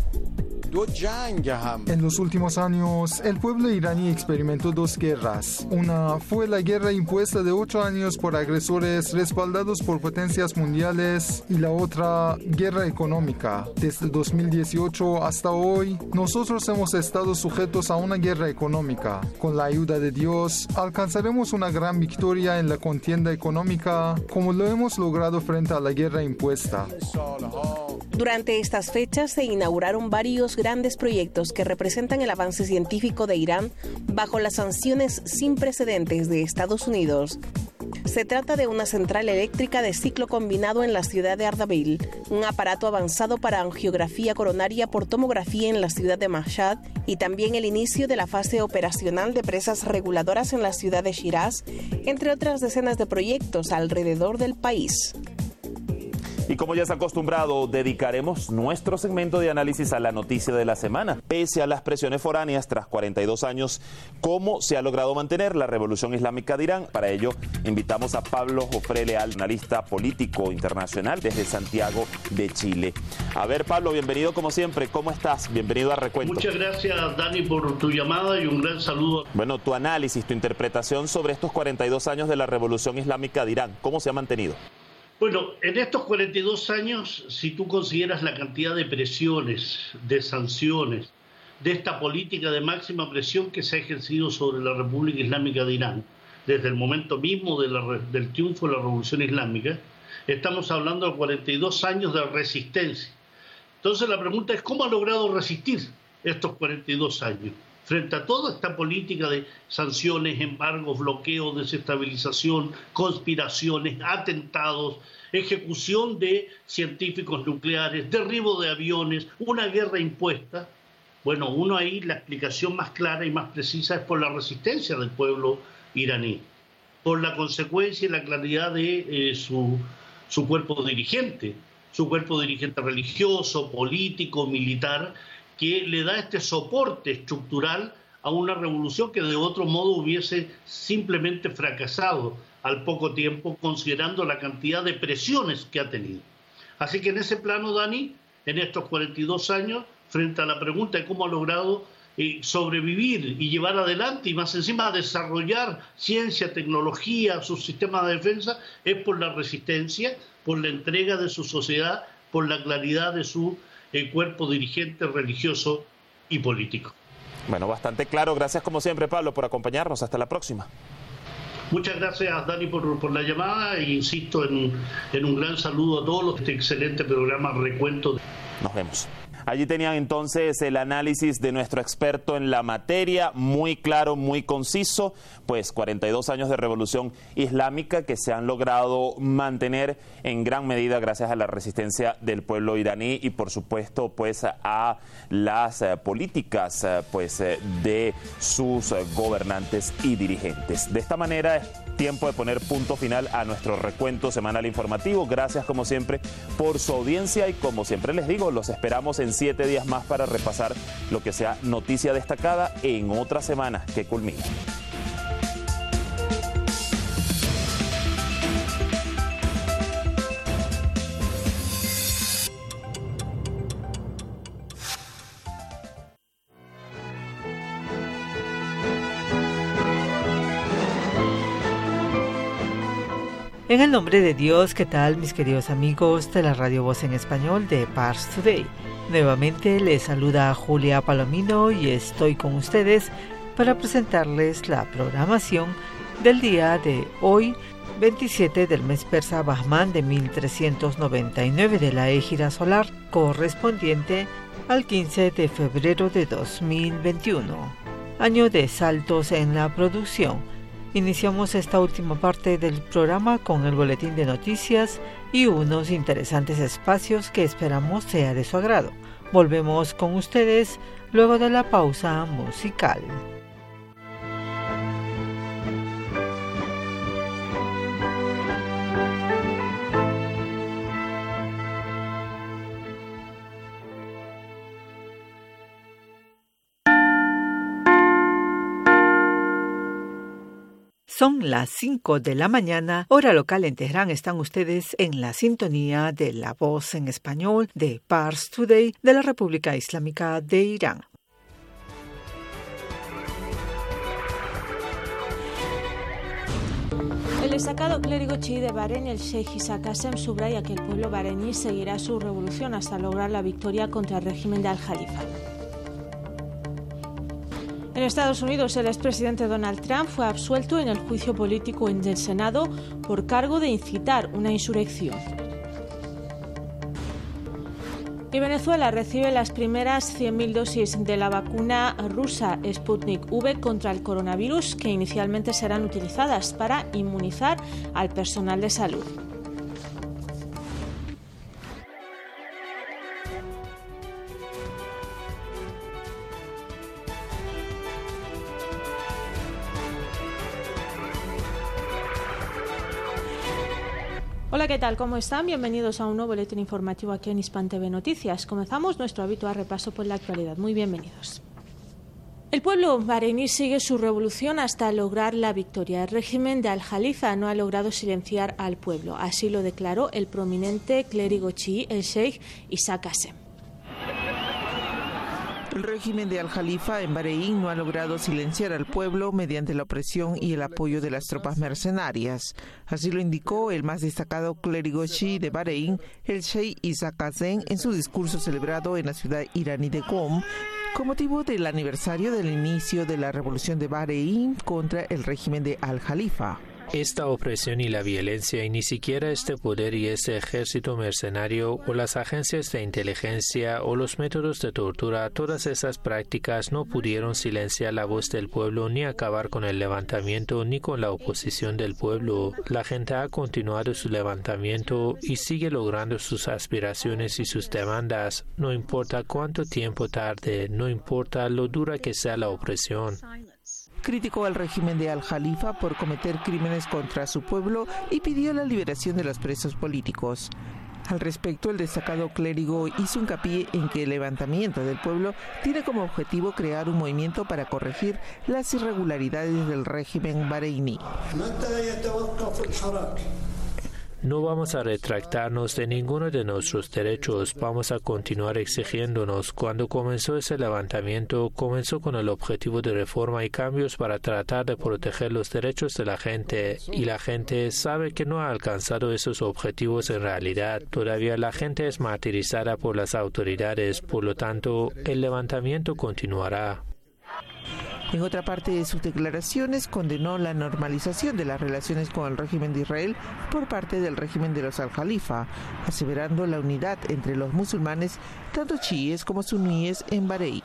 Speaker 18: En los últimos años, el pueblo iraní experimentó dos guerras. Una fue la guerra impuesta de ocho años por agresores respaldados por potencias mundiales y la otra, guerra económica. Desde dos mil dieciocho hasta hoy, nosotros hemos estado sujetos a una guerra económica. Con la ayuda de Dios, alcanzaremos una gran victoria en la contienda económica, como lo hemos logrado frente a la guerra impuesta.
Speaker 4: Durante estas fechas se inauguraron varios grandes proyectos que representan el avance científico de Irán bajo las sanciones sin precedentes de Estados Unidos. Se trata de una central eléctrica de ciclo combinado en la ciudad de Ardabil, un aparato avanzado para angiografía coronaria por tomografía en la ciudad de Mashhad y también el inicio de la fase operacional de presas reguladoras en la ciudad de Shiraz, entre otras decenas de proyectos alrededor del país.
Speaker 3: Y como ya es acostumbrado, dedicaremos nuestro segmento de análisis a la noticia de la semana. Pese a las presiones foráneas, tras cuarenta y dos años, ¿cómo se ha logrado mantener la Revolución Islámica de Irán? Para ello, invitamos a Pablo Jofré Leal, analista político internacional desde Santiago de Chile. A ver, Pablo, bienvenido como siempre. ¿Cómo estás? Bienvenido a Recuento.
Speaker 19: Muchas gracias, Dani, por tu llamada y un gran saludo.
Speaker 3: Bueno, tu análisis, tu interpretación sobre estos cuarenta y dos años de la Revolución Islámica de Irán. ¿Cómo se ha mantenido?
Speaker 19: Bueno, en estos cuarenta y dos años, si tú consideras la cantidad de presiones, de sanciones, de esta política de máxima presión que se ha ejercido sobre la República Islámica de Irán, desde el momento mismo de la, del triunfo de la Revolución Islámica, estamos hablando de cuarenta y dos años de resistencia. Entonces la pregunta es, ¿cómo ha logrado resistir estos cuarenta y dos años? Frente a toda esta política de sanciones, embargos, bloqueos, desestabilización, conspiraciones, atentados, ejecución de científicos nucleares, derribo de aviones, una guerra impuesta, Bueno, uno ahí, la explicación más clara y más precisa es por la resistencia del pueblo iraní, por la consecuencia y la claridad de eh, su, su cuerpo dirigente, su cuerpo dirigente religioso, político, militar, que le da este soporte estructural a una revolución que de otro modo hubiese simplemente fracasado al poco tiempo, considerando la cantidad de presiones que ha tenido. Así que en ese plano, Dani, en estos cuarenta y dos años, frente a la pregunta de cómo ha logrado eh, sobrevivir y llevar adelante, y más encima desarrollar ciencia, tecnología, su sistema de defensa, es por la resistencia, por la entrega de su sociedad, por la claridad de su eh, cuerpo dirigente religioso y político.
Speaker 3: Bueno, bastante claro. Gracias como siempre, Pablo, por acompañarnos. Hasta la próxima.
Speaker 19: Muchas gracias, Dani, por, por la llamada e insisto en, en un gran saludo a todos los de este excelente programa Recuento.
Speaker 3: Nos vemos. Allí tenían entonces el análisis de nuestro experto en la materia, muy claro, muy conciso, pues cuarenta y dos años de revolución islámica que se han logrado mantener en gran medida gracias a la resistencia del pueblo iraní y por supuesto pues a las políticas pues de sus gobernantes y dirigentes. De esta manera es tiempo de poner punto final a nuestro recuento semanal informativo. Gracias como siempre por su audiencia y como siempre les digo, los esperamos en siete días más para repasar lo que sea noticia destacada en otra semana que culmina.
Speaker 20: En el nombre de Dios, ¿qué tal mis queridos amigos de la Radio Voz en Español de Pars Today? Nuevamente les saluda Julia Palomino y estoy con ustedes para presentarles la programación del día de hoy, veintisiete del mes persa Bahman de mil trescientos noventa y nueve de la Égira solar, correspondiente al quince de febrero de dos mil veintiuno, año de saltos en la producción. Iniciamos esta última parte del programa con el boletín de noticias y unos interesantes espacios que esperamos sea de su agrado. Volvemos con ustedes luego de la pausa musical. Son las cinco de la mañana, hora local en Teherán. Están ustedes en la sintonía de La Voz en Español de Pars Today de la República Islámica de Irán.
Speaker 16: El destacado clérigo chií de Bahrein, el Sheikh Isa Qasem, subraya que el pueblo bareiní seguirá su revolución hasta lograr la victoria contra el régimen de Al-Jalifa. En Estados Unidos, el expresidente Donald Trump fue absuelto en el juicio político en el Senado por cargo de incitar una insurrección. Y Venezuela recibe las primeras cien mil dosis de la vacuna rusa Sputnik V contra el coronavirus, que inicialmente serán utilizadas para inmunizar al personal de salud. Hola, ¿qué tal? ¿Cómo están? Bienvenidos a un nuevo boletín informativo aquí en Hispan T V Noticias. Comenzamos nuestro habitual repaso por la actualidad. Muy bienvenidos. El pueblo bareiní sigue su revolución hasta lograr la victoria. El régimen de Al-Jalifa no ha logrado silenciar al pueblo. Así lo declaró el prominente clérigo chií, el Sheikh Isa Qasem.
Speaker 1: El régimen de Al-Jalifa en Bahrein no ha logrado silenciar al pueblo mediante la opresión y el apoyo de las tropas mercenarias. Así lo indicó el más destacado clérigo chií de Bahrein, el Sheikh Isa Qasem, en su discurso celebrado en la ciudad iraní de Qom, con motivo del aniversario del inicio de la revolución de Bahrein contra el régimen de Al-Jalifa.
Speaker 8: Esta opresión y la violencia, y ni siquiera este poder y este ejército mercenario o las agencias de inteligencia o los métodos de tortura, todas esas prácticas no pudieron silenciar la voz del pueblo ni acabar con el levantamiento ni con la oposición del pueblo. La gente ha continuado su levantamiento y sigue logrando sus aspiraciones y sus demandas, no importa cuánto tiempo tarde, no importa lo dura que sea la opresión.
Speaker 1: Criticó al régimen de Al-Jalifa por cometer crímenes contra su pueblo y pidió la liberación de los presos políticos. Al respecto, el destacado clérigo hizo hincapié en que el levantamiento del pueblo tiene como objetivo crear un movimiento para corregir las irregularidades del régimen bareiní.
Speaker 8: No vamos a retractarnos de ninguno de nuestros derechos, vamos a continuar exigiéndonos. Cuando comenzó ese levantamiento, comenzó con el objetivo de reforma y cambios para tratar de proteger los derechos de la gente, y la gente sabe que no ha alcanzado esos objetivos en realidad. Todavía la gente es martirizada por las autoridades, por lo tanto, el levantamiento continuará.
Speaker 1: En otra parte de sus declaraciones, condenó la normalización de las relaciones con el régimen de Israel por parte del régimen de los Al-Jalifa, aseverando la unidad entre los musulmanes, tanto chiíes como suníes, en Bahrein.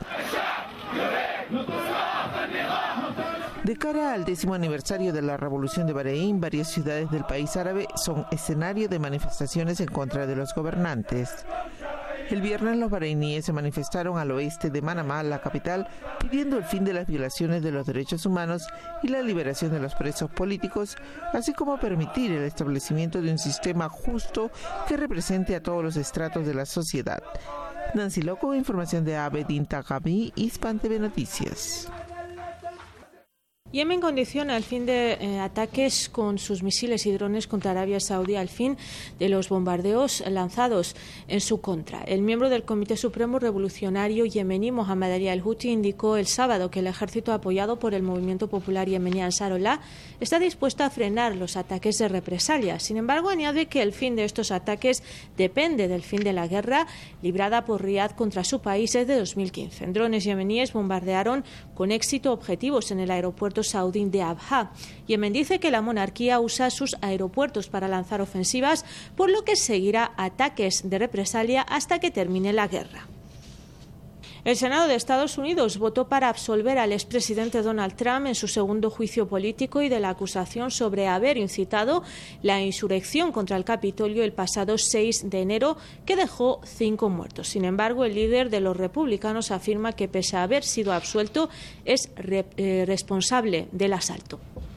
Speaker 1: De cara al décimo aniversario de la Revolución de Bahrein, varias ciudades del país árabe son escenario de manifestaciones en contra de los gobernantes. El viernes los bareiníes se manifestaron al oeste de Manamá, la capital, pidiendo el fin de las violaciones de los derechos humanos y la liberación de los presos políticos, así como permitir el establecimiento de un sistema justo que represente a todos los estratos de la sociedad. Nancy Loco, información de Abedin Tagabi, Hispan T V Noticias.
Speaker 16: Yemen condiciona el fin de eh, ataques con sus misiles y drones contra Arabia Saudí al fin de los bombardeos lanzados en su contra. El miembro del Comité Supremo Revolucionario yemení, Mohammad Ali al-Houthi, indicó el sábado que el ejército apoyado por el movimiento popular yemení Ansarullah está dispuesto a frenar los ataques de represalia. Sin embargo, añade que el fin de estos ataques depende del fin de la guerra librada por Riad contra su país desde dos mil quince. Drones yemeníes bombardearon con éxito objetivos en el aeropuerto saudí de Abha. Yemen dice que la monarquía usa sus aeropuertos para lanzar ofensivas, por lo que seguirá ataques de represalia hasta que termine la guerra. El Senado de Estados Unidos votó para absolver al expresidente Donald Trump en su segundo juicio político y de la acusación sobre haber incitado la insurrección contra el Capitolio el pasado seis de enero, que dejó cinco muertos. Sin embargo, el líder de los republicanos afirma que, pese a haber sido absuelto, es re- eh, responsable del asalto.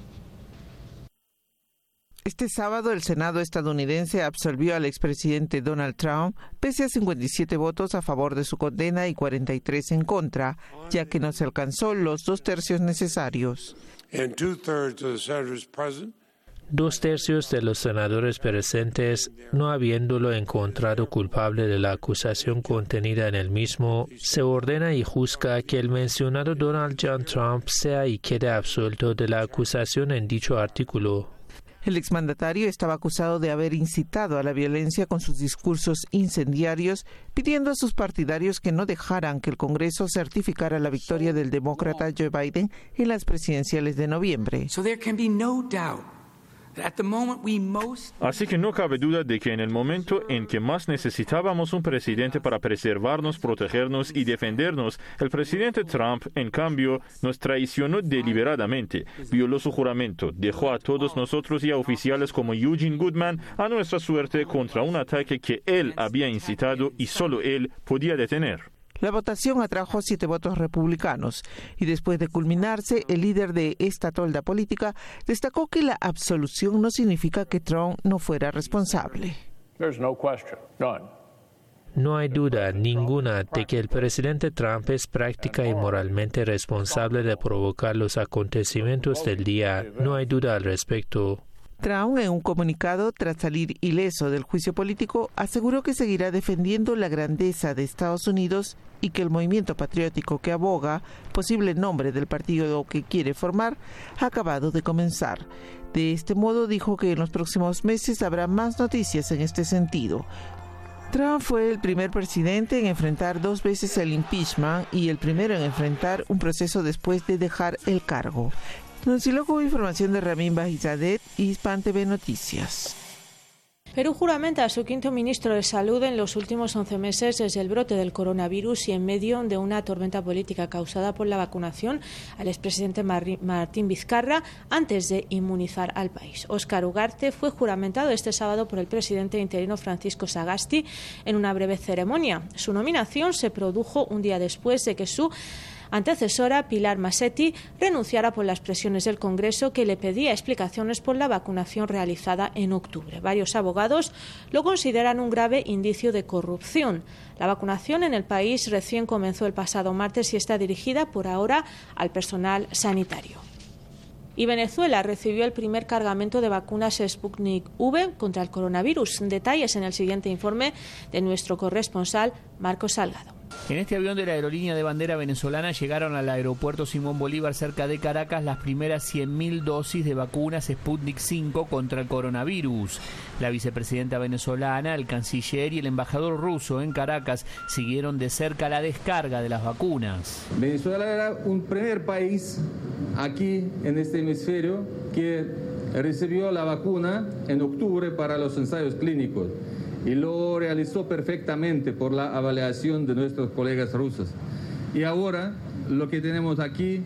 Speaker 1: Este sábado, el Senado estadounidense absolvió al expresidente Donald Trump, pese a cincuenta y siete votos a favor de su condena y cuarenta y tres en contra, ya que no se alcanzó los dos tercios necesarios.
Speaker 8: Dos tercios de los senadores presentes, no habiéndolo encontrado culpable de la acusación contenida en el mismo, se ordena y juzga que el mencionado Donald John Trump sea y quede absuelto de la acusación en dicho artículo.
Speaker 1: El exmandatario estaba acusado de haber incitado a la violencia con sus discursos incendiarios, pidiendo a sus partidarios que no dejaran que el Congreso certificara la victoria del demócrata Joe Biden en las presidenciales de noviembre.
Speaker 21: Así que no cabe duda de que en el momento en que más necesitábamos un presidente para preservarnos, protegernos y defendernos, el presidente Trump, en cambio, nos traicionó deliberadamente, violó su juramento, dejó a todos nosotros y a oficiales como Eugene Goodman a nuestra suerte contra un ataque que él había incitado y solo él podía detener.
Speaker 1: La votación atrajo siete votos republicanos y después de culminarse, el líder de esta tolda política destacó que la absolución no significa que Trump no fuera responsable.
Speaker 8: No hay duda ninguna de que el presidente Trump es práctica y moralmente responsable de provocar los acontecimientos del día. No hay duda al respecto.
Speaker 1: Trump, en un comunicado tras salir ileso del juicio político, aseguró que seguirá defendiendo la grandeza de Estados Unidos y que el movimiento patriótico que aboga, posible nombre del partido que quiere formar, ha acabado de comenzar. De este modo, dijo que en los próximos meses habrá más noticias en este sentido. Trump fue el primer presidente en enfrentar dos veces el impeachment y el primero en enfrentar un proceso después de dejar el cargo. Nos con información de Ramin Bajizadet y Hispan T V Noticias.
Speaker 16: Perú juramenta a su quinto ministro de Salud en los últimos once meses desde el brote del coronavirus y en medio de una tormenta política causada por la vacunación al expresidente Martín Vizcarra antes de inmunizar al país. Óscar Ugarte fue juramentado este sábado por el presidente interino Francisco Sagasti en una breve ceremonia. Su nominación se produjo un día después de que su antecesora, Pilar Massetti, renunciara por las presiones del Congreso que le pedía explicaciones por la vacunación realizada en octubre. Varios abogados lo consideran un grave indicio de corrupción. La vacunación en el país recién comenzó el pasado martes y está dirigida por ahora al personal sanitario. Y Venezuela recibió el primer cargamento de vacunas Sputnik V contra el coronavirus. Detalles en el siguiente informe de nuestro corresponsal Marcos Salgado.
Speaker 2: En este avión de la aerolínea de bandera venezolana llegaron al aeropuerto Simón Bolívar cerca de Caracas las primeras cien mil dosis de vacunas Sputnik cinco contra el coronavirus. La vicepresidenta venezolana, el canciller y el embajador ruso en Caracas siguieron de cerca la descarga de las vacunas.
Speaker 22: Venezuela era un primer país aquí en este hemisferio que recibió la vacuna en octubre para los ensayos clínicos. Y lo realizó perfectamente por la avaliación de nuestros colegas rusos. Y ahora lo que tenemos aquí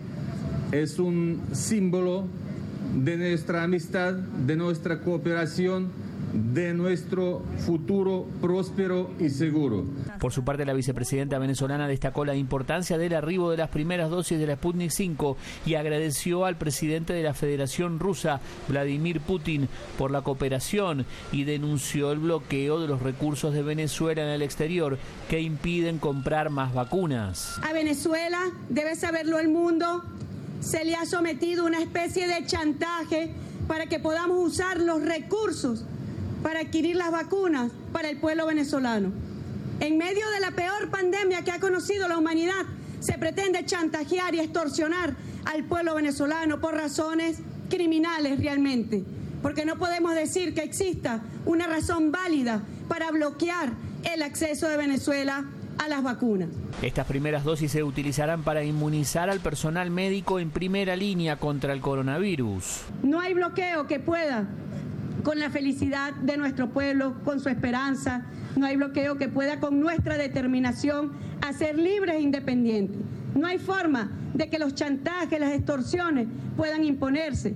Speaker 22: es un símbolo de nuestra amistad, de nuestra cooperación, de nuestro futuro próspero y seguro.
Speaker 2: Por su parte, la vicepresidenta venezolana destacó la importancia del arribo de las primeras dosis de la Sputnik cinco y agradeció al presidente de la Federación Rusa, Vladimir Putin, por la cooperación y denunció el bloqueo de los recursos de Venezuela en el exterior que impiden comprar más vacunas.
Speaker 23: A Venezuela, debe saberlo el mundo, se le ha sometido una especie de chantaje para que podamos usar los recursos para adquirir las vacunas para el pueblo venezolano. En medio de la peor pandemia que ha conocido la humanidad, se pretende chantajear y extorsionar al pueblo venezolano por razones criminales realmente, porque no podemos decir que exista una razón válida para bloquear el acceso de Venezuela a las vacunas.
Speaker 2: Estas primeras dosis se utilizarán para inmunizar al personal médico en primera línea contra el coronavirus.
Speaker 23: No hay bloqueo que pueda con la felicidad de nuestro pueblo, con su esperanza, no hay bloqueo que pueda con nuestra determinación a ser libres e independientes. No hay forma de que los chantajes, las extorsiones puedan imponerse.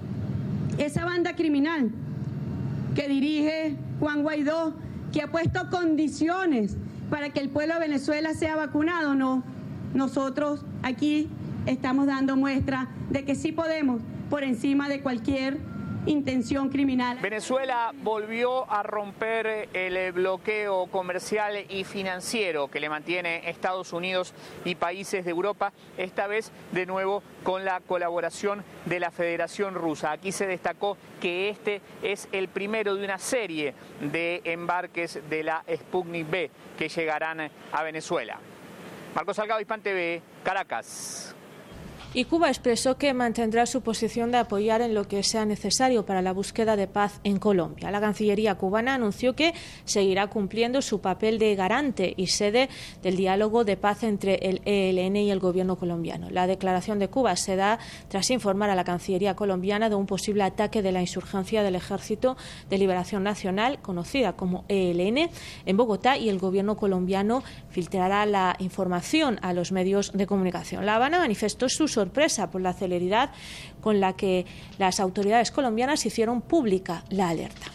Speaker 23: Esa banda criminal que dirige Juan Guaidó, que ha puesto condiciones para que el pueblo de Venezuela sea vacunado, no. Nosotros aquí estamos dando muestra de que sí podemos, por encima de cualquier intención criminal.
Speaker 2: Venezuela volvió a romper el bloqueo comercial y financiero que le mantiene Estados Unidos y países de Europa, esta vez de nuevo con la colaboración de la Federación Rusa. Aquí se destacó que este es el primero de una serie de embarques de la Sputnik V que llegarán a Venezuela. Marcos Salgado, Hispan T V, Caracas.
Speaker 16: Y Cuba expresó que mantendrá su posición de apoyar en lo que sea necesario para la búsqueda de paz en Colombia. La Cancillería cubana anunció que seguirá cumpliendo su papel de garante y sede del diálogo de paz entre el E L N y el gobierno colombiano. La declaración de Cuba se da tras informar a la Cancillería colombiana de un posible ataque de la insurgencia del Ejército de Liberación Nacional, conocida como E L N, en Bogotá, y el gobierno colombiano filtrará la información a los medios de comunicación. La Habana manifestó su sorpresa por la celeridad con la que las autoridades colombianas hicieron pública la alerta.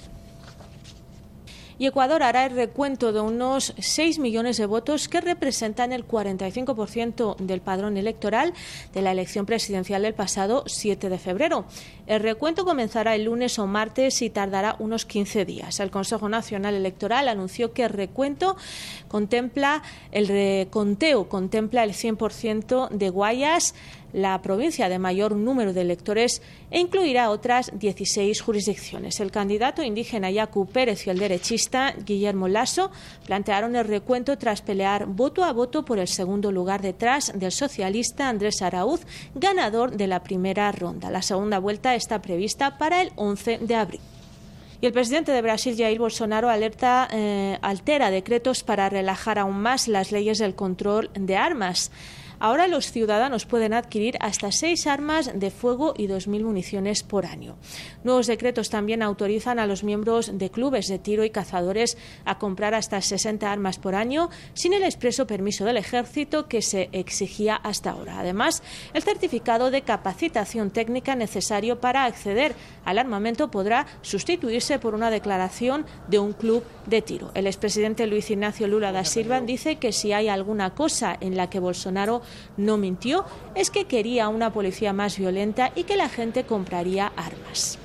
Speaker 16: Y Ecuador hará el recuento de unos seis millones de votos que representan el cuarenta y cinco por ciento del padrón electoral de la elección presidencial del pasado siete de febrero. El recuento comenzará el lunes o martes y tardará unos quince días. El Consejo Nacional Electoral anunció que el recuento contempla el reconteo contempla el cien por ciento de Guayas, la provincia de mayor número de electores, e incluirá otras dieciséis jurisdicciones. El candidato indígena Yacu Pérez y el derechista Guillermo Lasso plantearon el recuento tras pelear voto a voto por el segundo lugar detrás del socialista Andrés Araúz, ganador de la primera ronda. La segunda vuelta está prevista para el once de abril. Y el presidente de Brasil, Jair Bolsonaro, alerta, eh, altera decretos para relajar aún más las leyes del control de armas. Ahora los ciudadanos pueden adquirir hasta seis armas de fuego y dos mil municiones por año. Nuevos decretos también autorizan a los miembros de clubes de tiro y cazadores a comprar hasta sesenta armas por año sin el expreso permiso del ejército que se exigía hasta ahora. Además, el certificado de capacitación técnica necesario para acceder al armamento podrá sustituirse por una declaración de un club de tiro. El expresidente Luis Ignacio Lula da Silva dice que si hay alguna cosa en la que Bolsonaro no mintió es que quería una policía más violenta y que la gente compraría armas.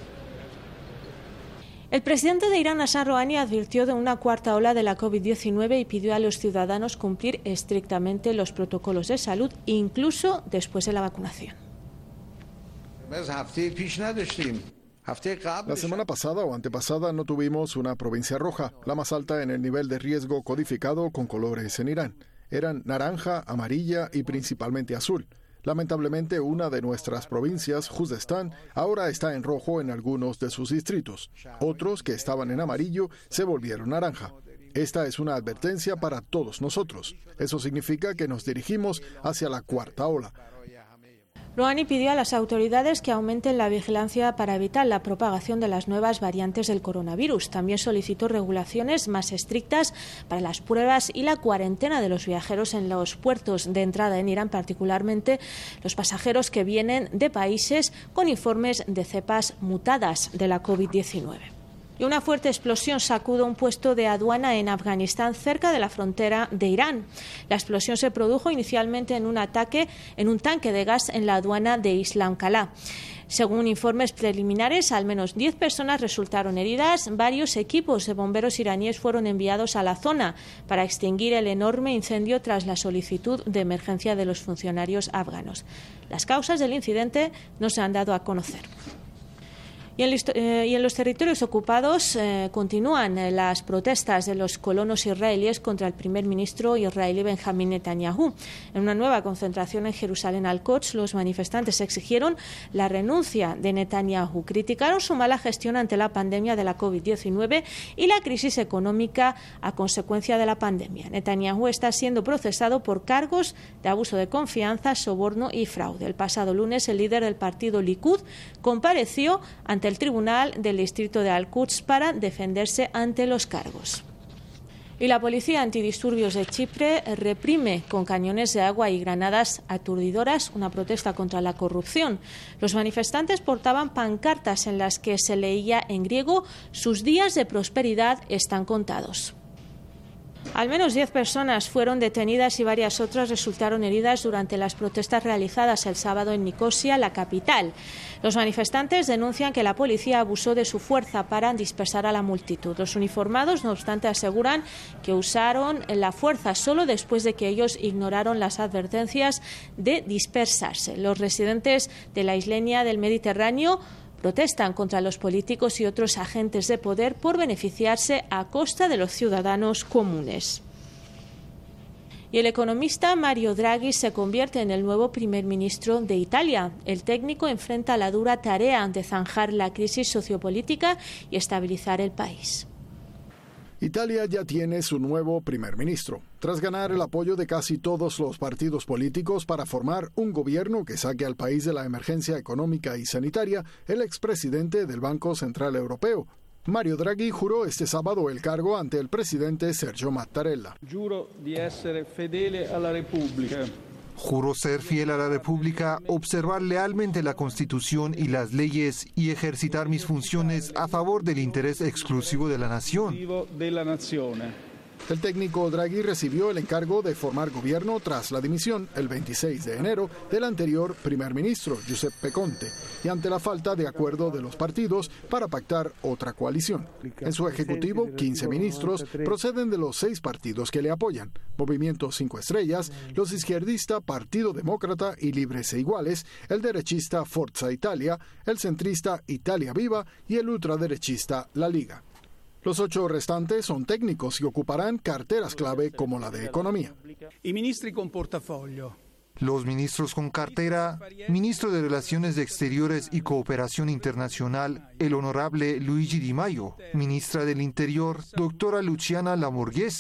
Speaker 16: El presidente de Irán, Hassan Rouhani, advirtió de una cuarta ola de la COVID diecinueve y pidió a los ciudadanos cumplir estrictamente los protocolos de salud, incluso después de la vacunación.
Speaker 5: La semana pasada o antepasada no tuvimos una provincia roja, la más alta en el nivel de riesgo codificado con colores en Irán. Eran naranja, amarilla y principalmente azul. Lamentablemente, una de nuestras provincias, Juzestán, ahora está en rojo en algunos de sus distritos. Otros que estaban en amarillo se volvieron naranja. Esta es una advertencia para todos nosotros. Eso significa que nos dirigimos hacia la cuarta ola.
Speaker 16: Rouhani pidió a las autoridades que aumenten la vigilancia para evitar la propagación de las nuevas variantes del coronavirus. También solicitó regulaciones más estrictas para las pruebas y la cuarentena de los viajeros en los puertos de entrada en Irán, particularmente los pasajeros que vienen de países con informes de cepas mutadas de la COVID diecinueve. Y una fuerte explosión sacude un puesto de aduana en Afganistán cerca de la frontera de Irán. La explosión se produjo inicialmente en un ataque en un tanque de gas en la aduana de Islam Kala. Según informes preliminares, al menos diez personas resultaron heridas. Varios equipos de bomberos iraníes fueron enviados a la zona para extinguir el enorme incendio tras la solicitud de emergencia de los funcionarios afganos. Las causas del incidente no se han dado a conocer. Y en, eh, y en los territorios ocupados eh, continúan eh, las protestas de los colonos israelíes contra el primer ministro israelí Benjamín Netanyahu. En una nueva concentración en Jerusalén al-Quds, los manifestantes exigieron la renuncia de Netanyahu. Criticaron su mala gestión ante la pandemia de la COVID diecinueve y la crisis económica a consecuencia de la pandemia. Netanyahu está siendo procesado por cargos de abuso de confianza, soborno y fraude. El pasado lunes, el líder del partido Likud compareció ante el Tribunal del Distrito de Al-Quds para defenderse ante los cargos. Y la policía antidisturbios de Chipre reprime con cañones de agua y granadas aturdidoras una protesta contra la corrupción. Los manifestantes portaban pancartas en las que se leía en griego: sus días de prosperidad están contados. Al menos diez personas fueron detenidas y varias otras resultaron heridas durante las protestas realizadas el sábado en Nicosia, la capital. Los manifestantes denuncian que la policía abusó de su fuerza para dispersar a la multitud. Los uniformados, no obstante, aseguran que usaron la fuerza solo después de que ellos ignoraron las advertencias de dispersarse. Los residentes de la isleña del Mediterráneo protestan contra los políticos y otros agentes de poder por beneficiarse a costa de los ciudadanos comunes. Y el economista Mario Draghi se convierte en el nuevo primer ministro de Italia. El técnico enfrenta la dura tarea de zanjar la crisis sociopolítica y estabilizar el país.
Speaker 5: Italia ya tiene su nuevo primer ministro, tras ganar el apoyo de casi todos los partidos políticos para formar un gobierno que saque al país de la emergencia económica y sanitaria. El expresidente del Banco Central Europeo, Mario Draghi, juró este sábado el cargo ante el presidente Sergio Mattarella.
Speaker 6: Giuro di essere fedele alla Repubblica.
Speaker 7: Juro ser fiel a la República, observar lealmente la Constitución y las leyes y ejercitar mis funciones a favor del interés exclusivo de la nación.
Speaker 5: El técnico Draghi recibió el encargo de formar gobierno tras la dimisión el veintiséis de enero del anterior primer ministro Giuseppe Conte y ante la falta de acuerdo de los partidos para pactar otra coalición. En su ejecutivo, quince ministros proceden de los seis partidos que le apoyan: Movimiento Cinco Estrellas, los izquierdistas Partido Demócrata y Libres e Iguales, el derechista Forza Italia, el centrista Italia Viva y el ultraderechista La Liga. Los ocho restantes son técnicos y ocuparán carteras clave como la de Economía.
Speaker 6: Y ministri con portafolio.
Speaker 7: Los ministros con cartera: ministro de Relaciones Exteriores y Cooperación Internacional, el honorable Luigi Di Maio; ministra del Interior, doctora Luciana Lamorghese;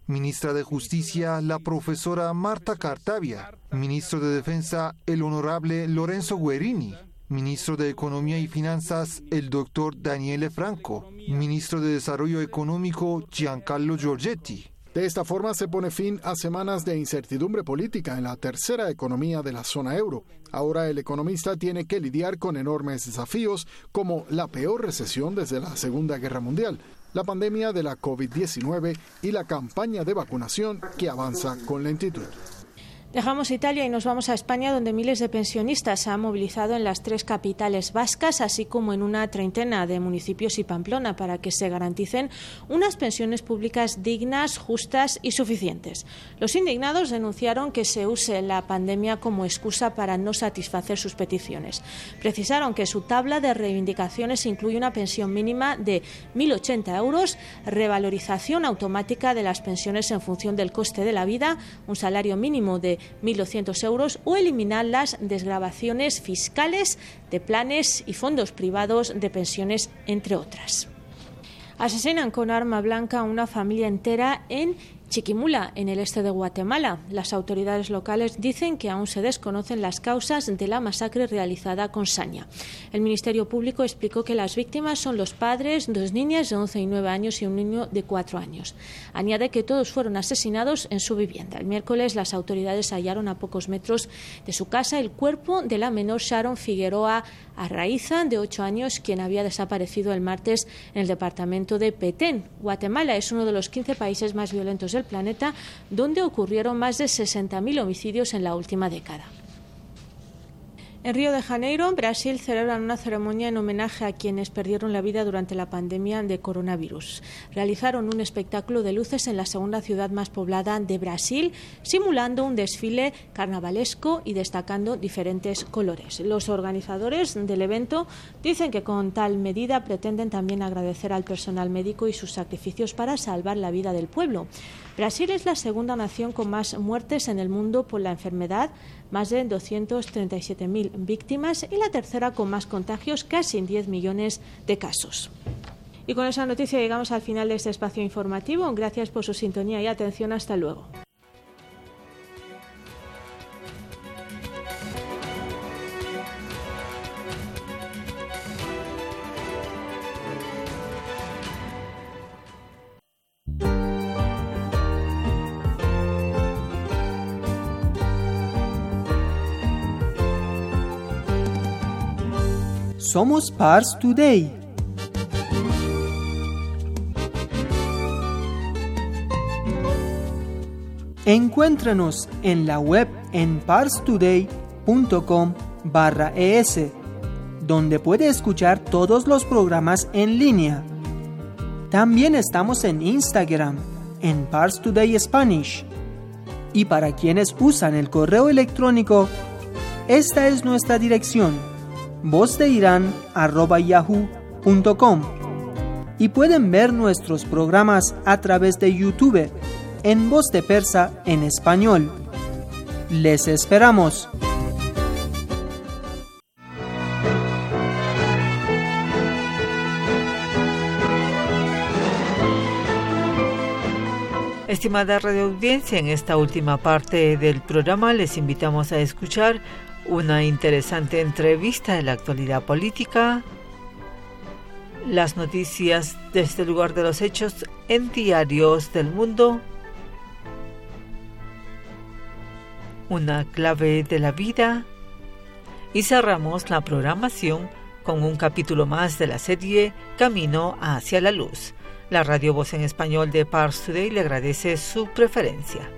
Speaker 7: Ministra de Justicia, la profesora Marta Cartabia. Ministro de Defensa, el honorable Lorenzo Guerini. Ministro de Economía y Finanzas, el doctor Daniele Franco. Ministro de Desarrollo Económico, Giancarlo Giorgetti.
Speaker 5: De esta forma se pone fin a semanas de incertidumbre política en la tercera economía de la zona euro. Ahora el economista tiene que lidiar con enormes desafíos como la peor recesión desde la Segunda Guerra Mundial, la pandemia de la COVID diecinueve y la campaña de vacunación que avanza con lentitud.
Speaker 16: Dejamos Italia y nos vamos a España, donde miles de pensionistas se han movilizado en las tres capitales vascas, así como en una treintena de municipios y Pamplona, para que se garanticen unas pensiones públicas dignas, justas y suficientes. Los indignados denunciaron que se use la pandemia como excusa para no satisfacer sus peticiones. Precisaron que su tabla de reivindicaciones incluye una pensión mínima de mil ochenta euros, revalorización automática de las pensiones en función del coste de la vida, un salario mínimo de mil doscientos euros o eliminar las desgravaciones fiscales de planes y fondos privados de pensiones, entre otras. Asesinan con arma blanca a una familia entera en Chiquimula, en el este de Guatemala. Las autoridades locales dicen que aún se desconocen las causas de la masacre realizada con saña. El Ministerio Público explicó que las víctimas son los padres, dos niñas de once y nueve años y un niño de cuatro años. Añade que todos fueron asesinados en su vivienda. El miércoles las autoridades hallaron a pocos metros de su casa el cuerpo de la menor Sharon Figueroa Arraiza, de ocho años, quien había desaparecido el martes en el departamento de Petén. Guatemala es uno de los quince países más violentos del planeta, donde ocurrieron más de sesenta mil homicidios en la última década. En Río de Janeiro, Brasil, celebran una ceremonia en homenaje a quienes perdieron la vida durante la pandemia de coronavirus. Realizaron un espectáculo de luces en la segunda ciudad más poblada de Brasil, simulando un desfile carnavalesco y destacando diferentes colores. Los organizadores del evento dicen que con tal medida pretenden también agradecer al personal médico y sus sacrificios para salvar la vida del pueblo. Brasil es la segunda nación con más muertes en el mundo por la enfermedad, más de doscientas treinta y siete mil víctimas, y la tercera con más contagios, casi diez millones de casos. Y con esa noticia llegamos al final de este espacio informativo. Gracias por su sintonía y atención. Hasta luego.
Speaker 9: Somos Pars Today. Encuéntranos en la web en parstoday punto com barra es, donde puede escuchar todos los programas en línea. También estamos en Instagram, en Pars Today Spanish. Y para quienes usan el correo electrónico, esta es nuestra dirección: vozdeiran arroba yahoo punto com, y pueden ver nuestros programas a través de YouTube en Voz de Persa en español. Les esperamos.
Speaker 20: Estimada radioaudiencia, en esta última parte del programa les invitamos a escuchar una interesante entrevista de la actualidad política, las noticias desde el lugar de los hechos en diarios del mundo, una clave de la vida, y cerramos la programación con un capítulo más de la serie Camino hacia la Luz. La Radio Voz en Español de Pars Today le agradece su preferencia.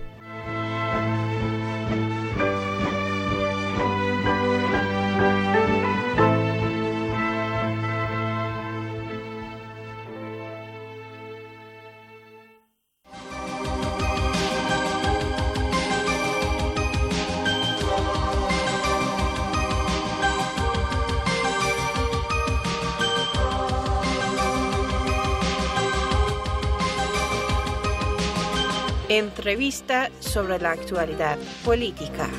Speaker 11: Entrevista sobre la actualidad política.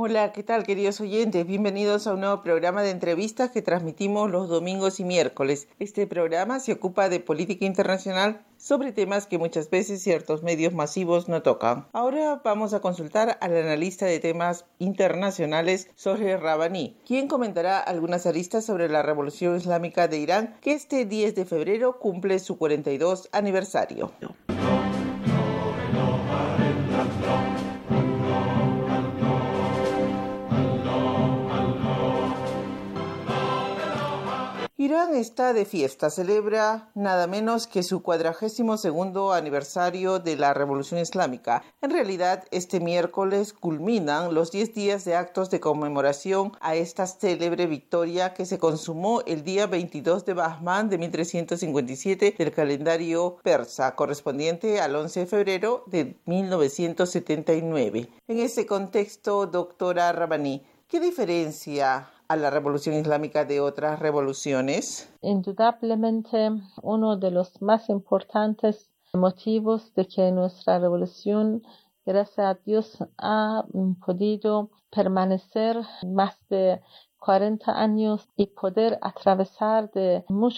Speaker 1: Hola, ¿qué tal, queridos oyentes? Bienvenidos a un nuevo programa de entrevistas que transmitimos los domingos y miércoles. Este programa se ocupa de política internacional sobre temas que muchas veces ciertos medios masivos no tocan. Ahora vamos a consultar al analista de temas internacionales, Zohar Rabbani, quien comentará algunas aristas sobre la Revolución Islámica de Irán, que este diez de febrero cumple su cuarenta y dos aniversario. Irán está de fiesta, celebra nada menos que su cuadragésimo segundo aniversario de la Revolución Islámica. En realidad, este miércoles culminan los diez días de actos de conmemoración a esta célebre victoria que se consumó el día veintidós de Bahman de mil trescientos cincuenta y siete del calendario persa, correspondiente al once de febrero de mil novecientos setenta y nueve. En ese contexto, doctora Rabbani, ¿qué diferencia a la Revolución Islámica de otras revoluciones?
Speaker 12: Indudablemente, uno de los más importantes motivos de que nuestra revolución, gracias a Dios, ha podido permanecer más de cuarenta años y poder atravesar de muchos